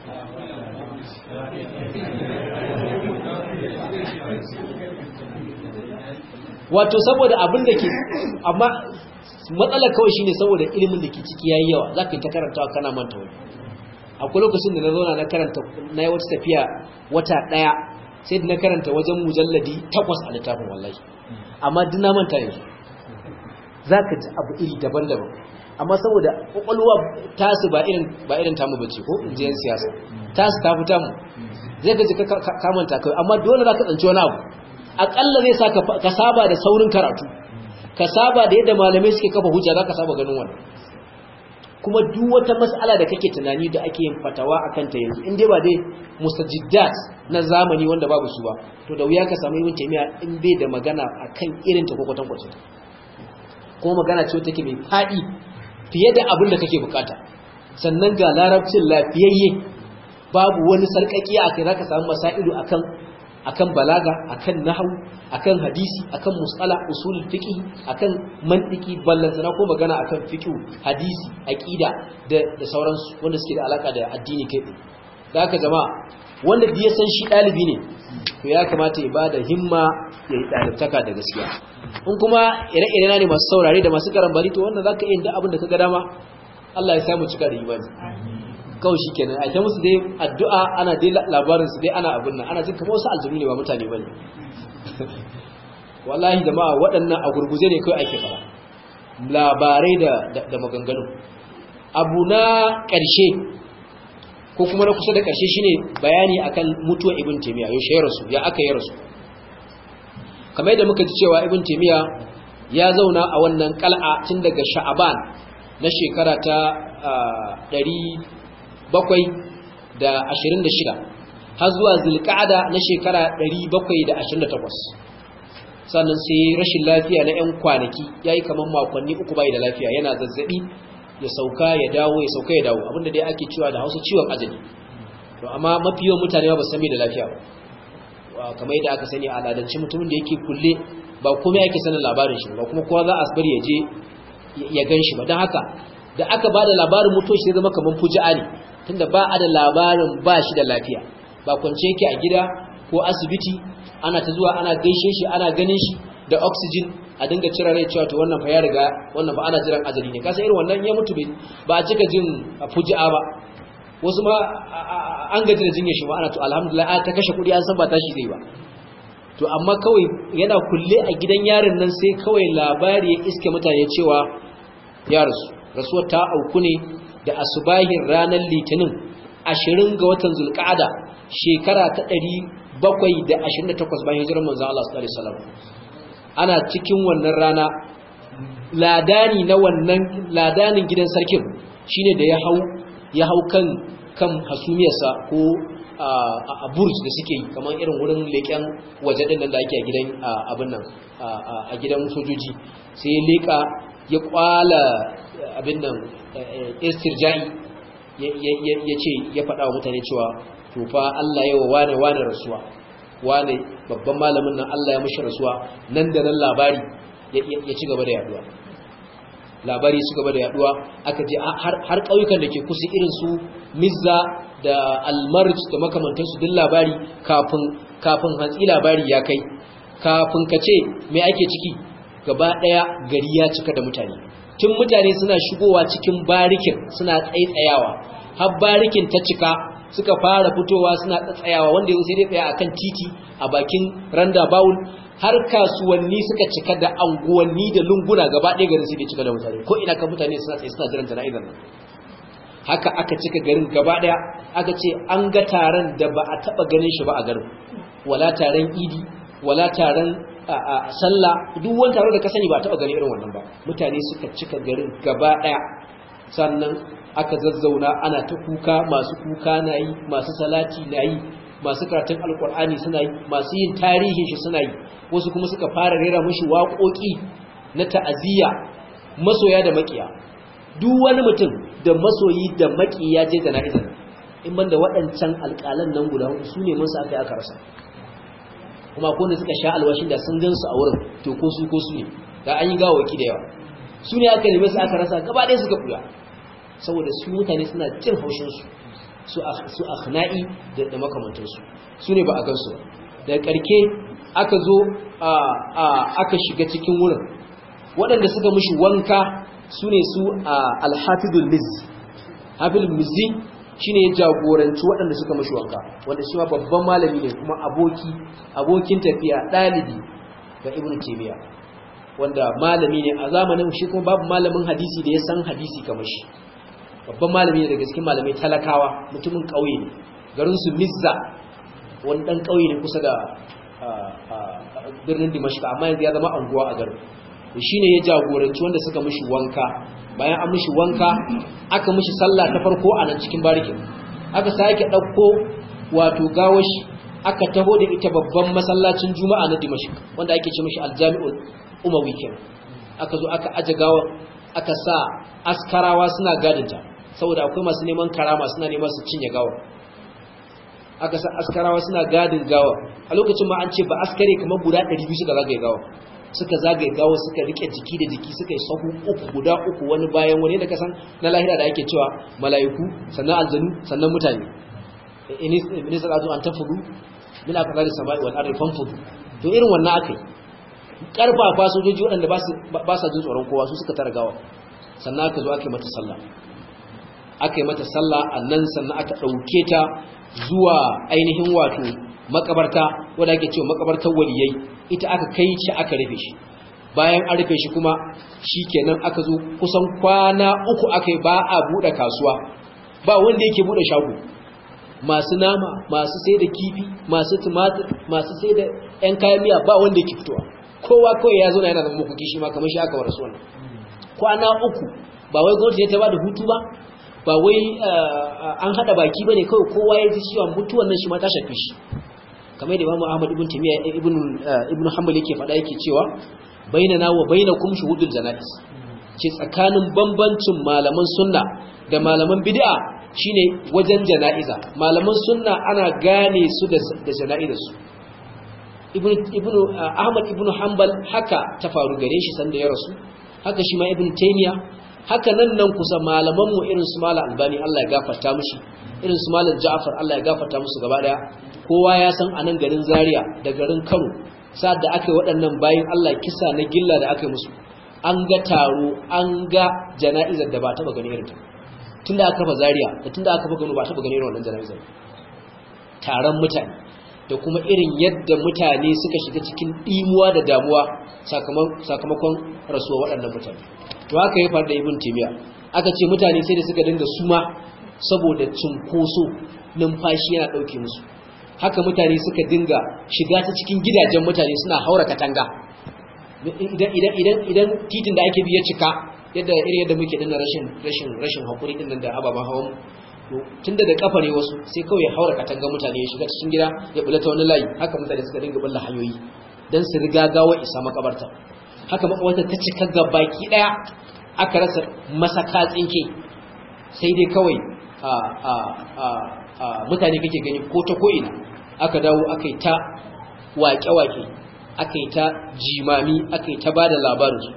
wato saboda abin da ke amma matsalar kawai shine saboda ilimin da ke ciki yayi yawa zaka yi ta karantawa kana manta wani akwai lokacin da na zauna na karanta na yi wata tafiya wata daya sai da na karanta wajen mujalladi 8 a littafin wallahi amma duk na manta yanzu zaka ji abu iri daban-daban amma saboda kokolwa tasu ba irin tamu bace ko injiyan siyasa tasu ta fita mu zai ga ka manta kai amma dole zaka tsanci wani abu akalla zai sa ka saba da saurin karatu ka saba da yadda malamai suke kafa hujja zaka saba ganin wannan kuma duk wata mas'ala da kake tunani da ake yin fatawa akan ta yanzu in dai ba dai mustajiddat na zamani wanda babu su ba to da wuya ka samu Ibn Taymiyyah in bai da magana akan irin ta ko kwatan kwatan kuma magana ce take mai fadi fiye da abin da kake bukata sannan ga larabcin lafiyayye babu wani sarkaki akai zaka samu masailu akan balaga akan nahwu akan hadisi akan musala usulul fiqh akan mantiki ballantana ko magana akan fiqh hadisi aqida da sauransu wanda suke da alaka da addini kai da haka jama'a wanda da ya san shi dalibi ne to ya kamata ya bada himma ya yi dalibtaka da gaskiya in kuma ire-ire ne masu saurare da masu karambari to wanda zaka iya da abin da kaga dama Allah ya samu cika da imani kawai shi kenan a ta musu dai addu'a ana dai labarinsu dai ana abin nan ana jin kamar wasu aljanu ne ba mutane ba ne wallahi jama'a waɗannan a gurguje ne kawai ake fara labarai da maganganu abu na ƙarshe ko kuma na kusa da ƙarshe shine bayani akan mutuwar Ibn Taymiyyah yaushe ya rasu ya aka yi rasu kamar yadda muka ji cewa Ibn Taymiyyah ya zauna a wannan qal'a tun daga Sha'aban na shekara ta 726 har zuwa Zulqa'ada na shekara 728 sannan sai rashin lafiya na 'yan kwanaki yayi kaman makonni uku bai da lafiya yana zazzabi ya sauka ya dawo abinda dai ake cewa da Hausa ciwon ajali to amma mafi yawan mutane ba su sani da lafiya ba kamar yadda aka sani a al'adance mutumin da yake kulle ba komai yake sanin labarin shi ba kuma kowa za a bari ya je ya ganshi ba dan haka da aka bada labarin mutuwa shi zama kaman fuji'a ne tunda ba a da labarin ba shi da lafiya ba kwance yake a gida ko asibiti ana ta zuwa ana gaishe shi ana ganin shi da oxygen a dinga cire rai cewa to wannan fa ya riga wannan ba ana jiran ajali ne kasa irin wannan ya mutu ba a cika jin fuji'a ba wasu ma an gaji da jinyar shi ma ana to alhamdulillah ta kashe kudi an san ba tashi zai ba to amma kawai yana kulle a gidan yarin nan sai kawai labari ya iske mutane cewa ya rasu rasuwar ta auku ne da asubahin ranar litinin 20 ga watan zulqa'ada shekara ta 728 bayan hijirar manzon Allah sallallahu alaihi wasallam ana cikin wannan rana ladanin gidan sarkin shine da ya hau kan hasumiyarsa ko a burj da suke yi kamar irin wurin leƙen waje din nan da ake a gidan abin nan a gidan sojoji sai ya leƙa ya kwala abin nan istirja'i ya ce ya faɗa wa mutane cewa to fa Allah yawa wane rasuwa wane babban malamin nan Allah ya mishi rasuwa nan da nan labari ya ci gaba da yaduwa labari su gaba da yaduwa aka je har ƙauyukan da ke kusa irin su Mizza da Almarj da makamantansu duk labari kafin hantsi labari ya kai kafin ka ce me ake ciki gaba ɗaya gari ya cika da mutane tun mutane suna shigowa cikin barikin suna tsaitsayawa har barikin ta cika suka fara fitowa suna tsaitsayawa wanda yau sai dai tsaya akan titi a bakin randa bawul har kasuwanni suka cika da anguwanni da lunguna gaba ɗaya garin sai dai cika da mutane ko ina kan mutane suna tsaye suna jiran jana'izar nan haka aka cika garin gaba ɗaya aka ce an ga taron da ba a taɓa ganin shi ba a garin wala taron idi wala taron sallah duk wani taro da ka sani ba taɓa gani irin wannan ba mutane suka cika garin gaba ɗaya sannan aka zazzauna ana ta kuka masu kuka na yi masu salati na yi masu karatun alkur'ani suna yi masu yin tarihin shi suna yi wasu kuma suka fara rera mashi waƙoƙi na ta'aziyya masoya da makiya duk wani mutum da masoyi da makiya je da na'izar in banda waɗancan alƙalan nan guda su ne mun sa aka rasa kuma ko ne suka sha alwashin da sun gansu a wurin to ko su ne da an yi gawaki da yawa su ne aka neme su aka rasa gaba ɗaya suka buya saboda su mutane suna jin haushin su akhna'i da makamantansu su ne ba a gansu daga karke aka zo aka shiga cikin wurin waɗanda suka mishi wanka su ne su alhafidul mizzi hafidul mizzi shine ya jagoranci waɗanda suka mishi wanka wanda shi ma babban malami ne kuma abokin tafiya ɗalibi ga ibnu taymiya wanda malami ne a zamanin shi kuma babu malamin hadisi da ya san hadisi kamar shi babban malami ne daga cikin malamai talakawa mutumin ƙauye ne garin su Mizza wani dan ƙauye ne kusa da birnin Dimashq amma yanzu ya zama anguwa a garin shine ya jagoranci wanda suka mishi wanka. Bayan an mishi wanka aka mishi sallah ta farko a nan cikin barikin, aka sake ɗauko wato gawashi aka taho da ita babban masallacin juma'a na Dimashq wanda ake ce mishi aljami'ul umawi kenan. Aka zo aka aje gawa, aka sa askarawa suna gadinta saboda akwai masu neman karama suna neman su cinye gawa. Aka sa askarawa suna gadin gawa. A lokacin ma an ce ba askare kamar guda 200 suka zagaye gawa, suka zagaye gawa suka rike jiki da jiki, suka yi sahu uku guda uku wani bayan wani da kasan na lahira da ake cewa mala'iku sannan aljanu sannan mutane. In salatu an tafudu min aqdari samai wal ardi fanfudu. To irin wannan akai karfafa sojoji waɗanda ba sa jin tsoron kowa su suka tara gawa. Sannan aka zo aka yi mata sallah. Aka yi mata sallah annan sannan aka dauke ta zuwa ainihin wato makabarta wanda ake cewa makabartar waliyai. Ita aka kai shi aka rufe shi. Bayan an rufe shi kuma shikenan aka zo kusan kwana uku akai ba a bude kasuwa, ba wanda yake bude shago. Masu nama, masu sai da kifi, masu tumatir, masu sai da ƴan kayan miya ba wanda yake fitowa. Kowa kawai ya zo yana zama muku shi ma kamar shi aka warasu wannan. Kwana uku ba wai gwamnati ta ba da hutu ba wai an hada baki bane, kawai kowa ya ji cewa mutuwan nan shi ma ta shafe shi. Kamar da Imam Ahmad ibn Taymiyyah ibn Hanbal yake faɗa yake cewa bainana wa bainakum shuhudul janaiz, ce tsakanin bambancin malaman sunna da malaman bid'a shine wajen janaiza. Malaman sunna ana gane su da janaizar su. Ibn Ahmad ibn Hanbal haka ta faru gare shi sanda ya rasu, haka shi ma Ibn Taymiyyah, haka nan kusa malaman mu irin su Malam Albani Allah ya gafarta mushi, irin su Malam Ja'far Allah ya gafarta musu gaba daya. Kowa ya san anan garin Zaria da garin Kano sa'ad da aka yi waɗannan bayin Allah kisa na gilla da aka yi musu, an ga taro, an ga jana'izar da ba ta ba gani irin ta. Tunda aka fa Zaria da tunda aka fa Kano ba ta ba gani irin wannan jana'izar. Taron mutane da kuma irin yadda mutane suka shiga cikin dimuwa da damuwa sakamakon rasuwa waɗannan mutane. To haka ya faru da Ibn Taymiyyah. Aka ce mutane sai da suka dinga suma saboda cinkoso, numfashi yana dauke musu. Haka mutane suka dinga shiga ta cikin gidajen mutane suna haura katanga. Idan titin da ake bi ya cika yadda muke dinga rashin hakuri din nan da ababan hawan mu, tunda da kafa ne wasu sai kawai ya haura katanga mutane ya shiga cikin gida ya bulata wani layi. Haka mutane suka dinga bulla hanyoyi dan su riga gawa isa makabarta. Haka makabarta ta cika gabaki daya, aka rasa masaka tsinke, sai dai kawai mutane kake gani ko ta ko'ina. Aka dawo aka yi ta waƙe-waƙe, aka yi ta jimami, aka yi ta ba da labarinsu.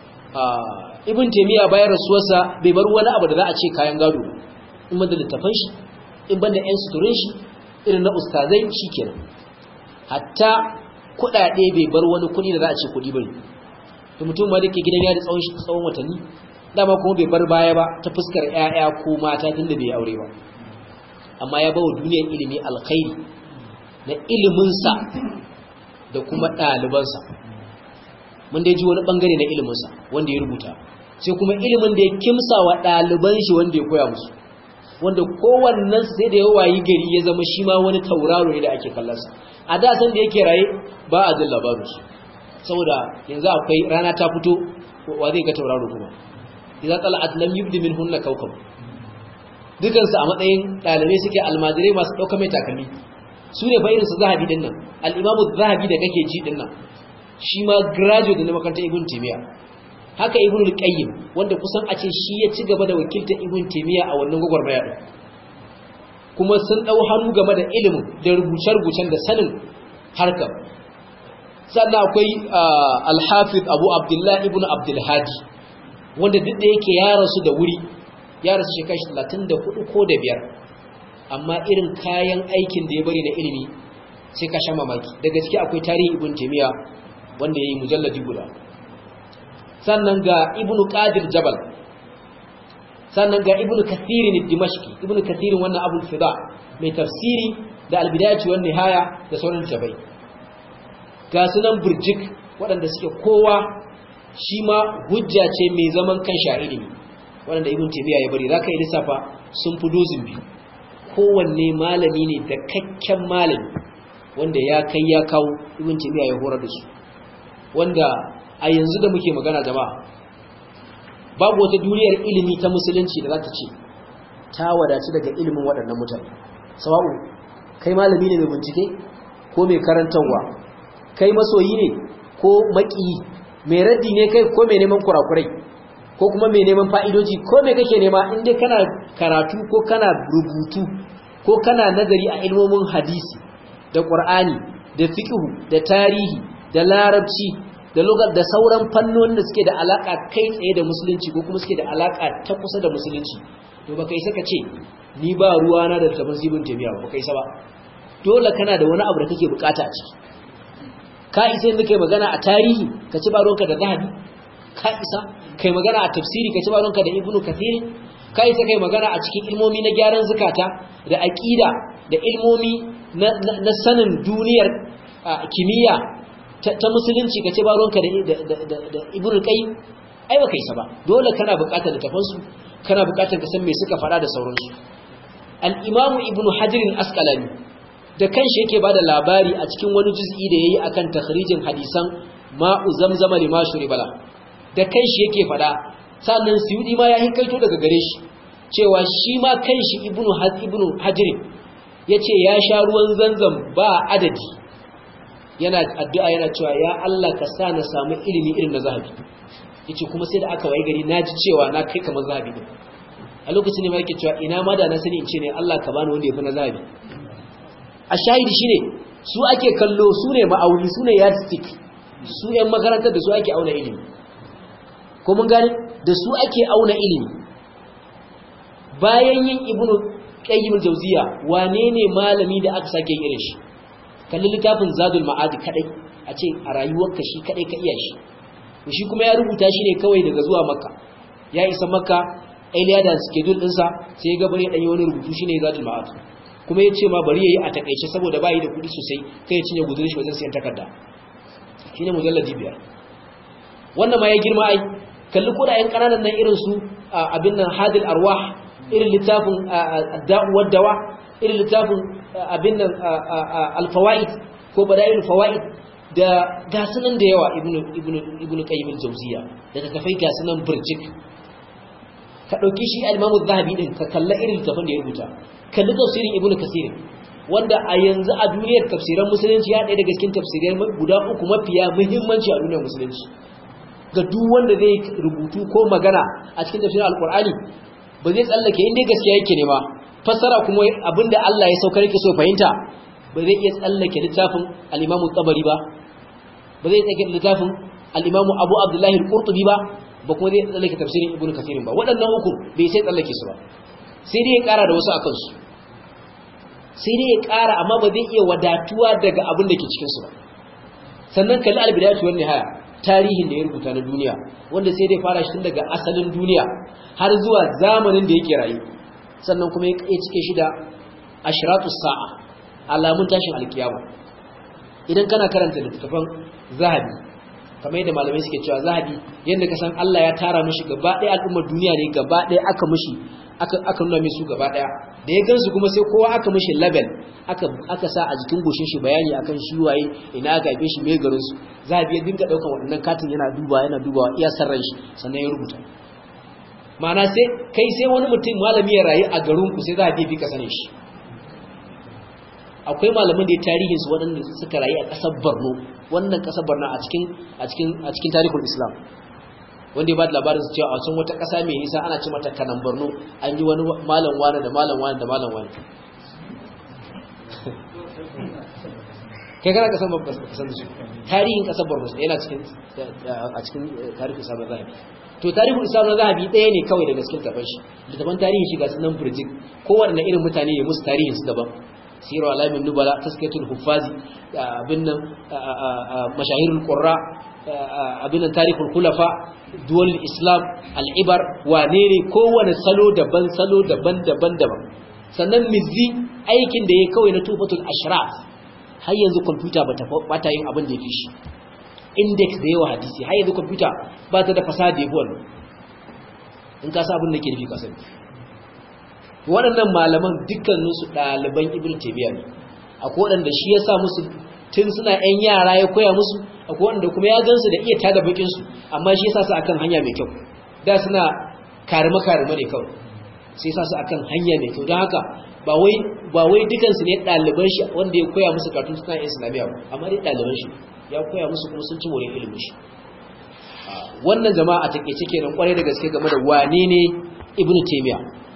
Ibn Taymiyyah bayan rasuwarsa bai bar wani abu da za a ce kayan gado, in banda littafan shi, in banda 'yan suturin shi irin na ustazai shi kenan. Hatta kuɗaɗe bai bar wani kuɗi da za a ce kuɗi bane. To mutum ma da ke gidan yari tsawon watanni, dama kuma bai bar baya ba ta fuskar 'ya'ya ko mata tunda bai aure ba. Amma ya bawa duniyar ilimi alkhairi na iliminsa da kuma ɗalibansa. Mun dai ji wani ɓangare na iliminsa wanda ya rubuta, sai kuma ilimin da ya kimsa wa ɗaliban shi wanda ya koya musu, wanda kowannen sai da ya wayi gari ya zama shi ma wani tauraro ne da ake kallonsa. A da san da yake raye ba a jin labarinsu, saboda yanzu akwai rana ta fito wa zai ga tauraro kuma. Idza tala'at lam yubdi minhunna kawkab. Dukansu a matsayin ɗalibai suke almajirai masu ɗauka mai takalmi. Su ne fa irinsu Zahabi din nan, al-Imamu Zahabi da kake ji din nan, shi ma graduate na makarantar Ibn Taymiyyah. Haka Ibn al-Qayyim wanda kusan a ce shi ya ci gaba da wakiltar Ibn Taymiyyah a wannan gwagwarmaya din. Kuma sun ɗau hannu game da ilimin da rubuce-rubucen da sanin harkar. Sannan akwai al-Hafiz Abu Abdullah Ibn Abdul Hadi wanda duk da yake ya rasu da wuri, ya rasu shekara 34 ko da 5, amma irin kayan aikin da ya bari na ilimi sai ka sha mamaki. Da gaske akwai tarihi Ibn Taymiyyah wanda yayi mujalladi guda. Sannan ga Ibn Qadir Jabal, sannan ga Ibn Kathir al-Dimashqi. Ibn Kathir wannan Abu Fida mai tafsiri da al-Bidayah wa Nihaya da sauran jabai. Ga sunan burjik waɗanda suke kowa shi ma hujja ce mai zaman kan ilimi waɗanda Ibn Taymiyyah ya bari. Zaka yi lissafa sun fi dozin biyu. Kowanne malami ne da kakken malami wanda ya kai ya kawo Ibn Taymiyyah ya horar da su, wanda a yanzu da muke magana jama'a babu wata duniyar ilimi ta musulunci da za ta ce ta wadaci daga ilimin waɗannan mutane sawa'u kai malami ne mai bincike ko mai karantarwa kai masoyi ne ko maƙiyi mai raddi ne kai ko mai neman kurakurai ko kuma mai neman fa'idoji ko mai kake nema in dai kana karatu ko kana rubutu ko kana nazari a ilmomin hadisi da ƙur'ani da fiqh da tarihi da larabci da lugar da sauran fannonin da suke da alaka kai tsaye da musulunci ko kuma suke da alaka ta kusa da musulunci to baka isa ka ce ni ba ruwana da tafsirin tabiya ba baka isa ba dole kana da wani abu da kake bukata a ciki ka isa inda kai magana a tarihi ka ci ba ruwanka da zahabi ka isa kai magana a tafsiri ka ci ba ruwanka da ibnu kathir ka isa kai magana a cikin ilmomi na gyaran zakata da aqida da ilmomi na sanin duniyar kimiyya ta musulunci ka ce ba ruwanka da ibnu qayyim ai baka isa ba dole kana buƙatar littafansu kana buƙatar ka san me suka fara da sauransu al-imam ibnu hajar al-asqalani da kanshi yake bada labari a cikin wani juz'i da yayi akan takhrijin hadisan ma'u zamzama lima shuribala da kanshi yake fada sannan suyudi ma ya hinkaito daga gare shi cewa shi ma kanshi ibnu hajar yace ya sha ruwan zanzam ba adadi yana addu'a yana cewa ya Allah ka sa na samu ilimi irin na zahabi yace kuma sai da aka waye gari naji cewa na kai kamar zahabi din a lokacin ne ma yake cewa ina ma da na sani in ce ne Allah ka bani wanda yafi na zahabi a shahidi shine su ake kallo su ne ma'auni su ne yardstick su ƴan makarantar da su ake auna ilimi ko mun gane da su ake auna ilimi bayan yin ibnu qayyim al-jawziya wane ne malami da aka sake yin irin shi kalli littafin zadul ma'ad kadai a ce a rayuwarka shi kadai ka iya shi to shi kuma ya rubuta shi ne kawai daga zuwa makka ya isa makka ailiya da schedule dinsa sai ya ga bari dan yi wani rubutu shine zadul ma'ad kuma ya ce ma bari yayi a takeice saboda bayi da kudi sosai kai ya cinye gudurin shi wajen sayan takarda shine mujalladi 5 wannan ma ya girma ai kalli ko da ƴan kananan nan irin su abin nan hadil arwah irin littafin ad-da'u wad-dawa irin littafin abin nan al-fawaid ko bada'il fawaid da gasunan da yawa ibnu qayyim al-jawziya da tafai gasunan burjik ka dauki shi al-imam az-zahabi din ka kalla irin littafin da ya rubuta kalli tafsirin ibnu kasir wanda a yanzu a duniyar tafsiran musulunci ya ɗaya daga cikin tafsirai guda uku mafiya muhimmanci a duniyar musulunci ga duk wanda zai rubutu ko magana a cikin tafsirin alqur'ani ba zai tsallake inda gaskiya yake ne ba fassara kuma abinda Allah ya saukar yake so fahimta ba zai iya tsallake littafin al-Imam tabari ba ba zai tsallake littafin al-Imam Abu Abdullah al-Qurtubi ba kuma zai tsallake tafsirin Ibn Kathir ba waɗannan uku bai sai tsallake su ba sai dai ya ƙara da wasu akan su sai dai ya ƙara amma ba zai iya wadatuwa daga abin da ke cikin su ba sannan kalli al-Bidayatu wan Nihaya tarihin da ya rubuta na duniya wanda sai dai fara shi tun daga asalin duniya har zuwa zamanin da yake rayu sannan kuma ya cike shi da ashratus sa'a alamun tashin alkiyama idan kana karanta littafin zahabi kamar yadda malamai suke cewa zahabi yanda ka san Allah ya tara mishi gaba ɗaya al'ummar duniya ne gaba ɗaya aka mishi aka nuna mishi gaba ɗaya da ya gansu kuma sai kowa aka mishi label aka sa a jikin goshin shi bayani akan shi waye ina aka haife shi mai garin su zahabi ya dinga daukan waɗannan katin yana dubawa iya sarran shi sannan ya rubuta ma'ana sai wani mutum malami ya rayu a garin ku sai zahabi bi ka sane shi akwai malaman da ya tarihin su waɗanda suka rayu a ƙasar Borno wannan ƙasar Borno a cikin tarihul Islam wanda ya ba da labarin su cewa a can wata ƙasa mai nisa ana ce mata Kanan Borno an yi wani malam wani da malam wani da malam wani kai kana ƙasar Borno ƙasar su tarihin ƙasar Borno yana a cikin tarihul Islam zahabi to tarihul Islam zahabi ɗaya ne kawai daga cikin tafan shi littafin tarihin shi ga sunan burjik kowanne irin mutane ya musu tarihin su daban siru alamin nubala taskiyatul huffazi abin nan mashahirul qurra abin nan tarihul khulafa duwal islam al-ibar wane ne kowane salo daban sannan mizzi aikin da yake kawai na tufatul ashraf har yanzu computer bata yin abin da yake shi index da yawa hadisi har yanzu computer ba ta da fasaha da yabo in ka sa abin da ke nufi ka sani waɗannan malaman dukkaninsu ɗaliban ibn taymiyyah ne akwai waɗanda shi ya sa musu tun suna ƴan yara ya koya musu akwai wanda kuma ya gansu da iya tada bakin su amma shi yasa su akan hanya mai kyau da suna karima ne kawai sai yasa su akan hanya mai kyau don haka ba wai dukansu ne ɗaliban shi wanda ya koya musu karatu suna islamiyya amma dai ɗaliban shi ya koya musu kuma sun ci more ilimin shi wannan jama'a a takeice kenan kwarai da gaske game da wane ne ibnu taymiya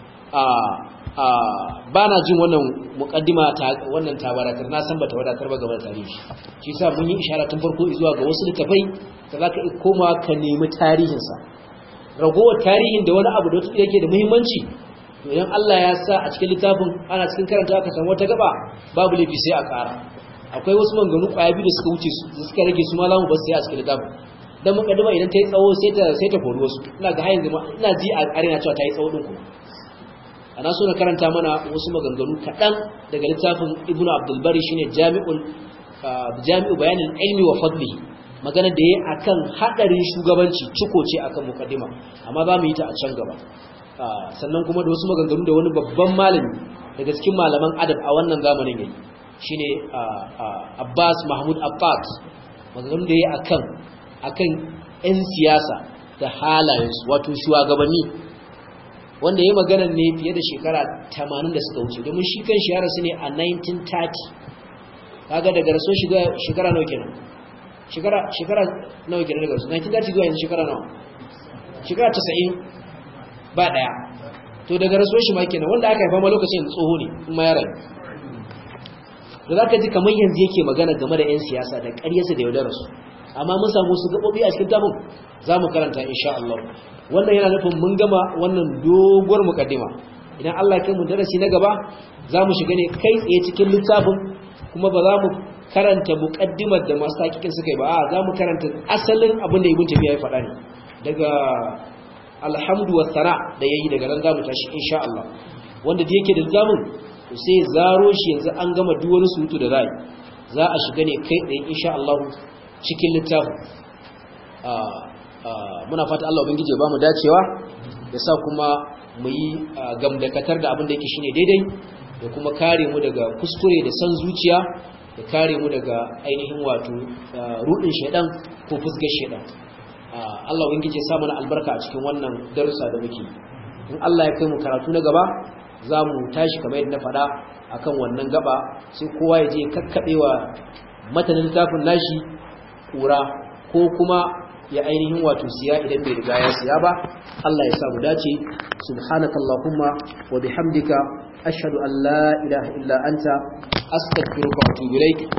ba na jin wannan muqaddima ta wannan tabaratar na san bata wadatar ba game da tarihi shi yasa mun yi ishara tun farko zuwa ga wasu littafai da zaka koma ka nemi tarihin sa ragowar tarihin da wani abu da yake da muhimmanci to idan Allah ya sa a cikin littafin ana cikin karanta aka san wata gaba babu lafi sai a ƙara akwai wasu manganu ƙwaya biyu da suka wuce da suka rage su ma za mu bar sai a cikin littafin dan mukaddima idan ta yi tsawo sai ta kori wasu ina ga hayin zama ina ji a arena cewa ta yi tsawo din kuma ana so na karanta mana wasu maganganu kaɗan daga littafin ibnu abdul bari shine jami'u bayanin ilmi wa fadlihi magana da yayi akan hadarin shugabanci ciko ce akan mukaddima amma za mu yi ta a can gaba sannan kuma da wasu maganganu da wani babban malami daga cikin malaman adab a wannan zamanin yayi shine Abbas Mahmud Abbas maganganu da yayi akan 'yan siyasa da halayensu wato shugabanni wanda yayi magana ne fiye da shekara 80 da suka wuce domin shi kan shahara su ne a 1930 kaga daga raso shekara nawa kenan shekara nawa kenan daga raso 1930 zuwa yanzu shekara nawa shekara 90 ba daya to daga raso shi ma kenan wanda aka haifa ma lokacin tsoho ne in ma ya rayu da zaka ji kamar yanzu yake magana game da 'yan siyasa da ƙaryarsa da yaudararsu amma mun samu su gabobi a cikin tabin zamu karanta insha Allah wannan yana nufin mun gama wannan doguwar mukaddima idan Allah ya kai mu darasi na gaba zamu shiga ne kai tsaye cikin littafin kuma ba za mu karanta mukaddimar da masu hakikin suka yi ba a zamu karanta asalin abin da Ibn Taymiyyah ya faɗa ne daga alhamdu wa thana da yayi daga nan zamu tashi insha Allah wanda da yake da zamun to sai zaro shi yanzu an gama duk wani surutu da za a shiga ne kai tsaye insha Allah cikin littafin muna fata Allah ubangiji ya bamu dacewa ya sa kuma mu yi gamdakatar da abin da yake shine daidai da kuma kare mu daga kuskure da san zuciya da kare mu daga ainihin wato rudin shedan ko fusgar shedan Allah ubangiji ya sa mana albarka a cikin wannan darussa da muke in Allah ya kai mu karatu na gaba za mu tashi kamar yadda na faɗa akan wannan gaba sai kowa ya je kakkabewa matanin littafin nashi kura ko kuma ya ainihin wato siya idan bai riga ya siya ba Allah ya samu dace subhanakallahumma wa bihamdika ashhadu an la ilaha illa anta astaghfiruka wa atubu ilaik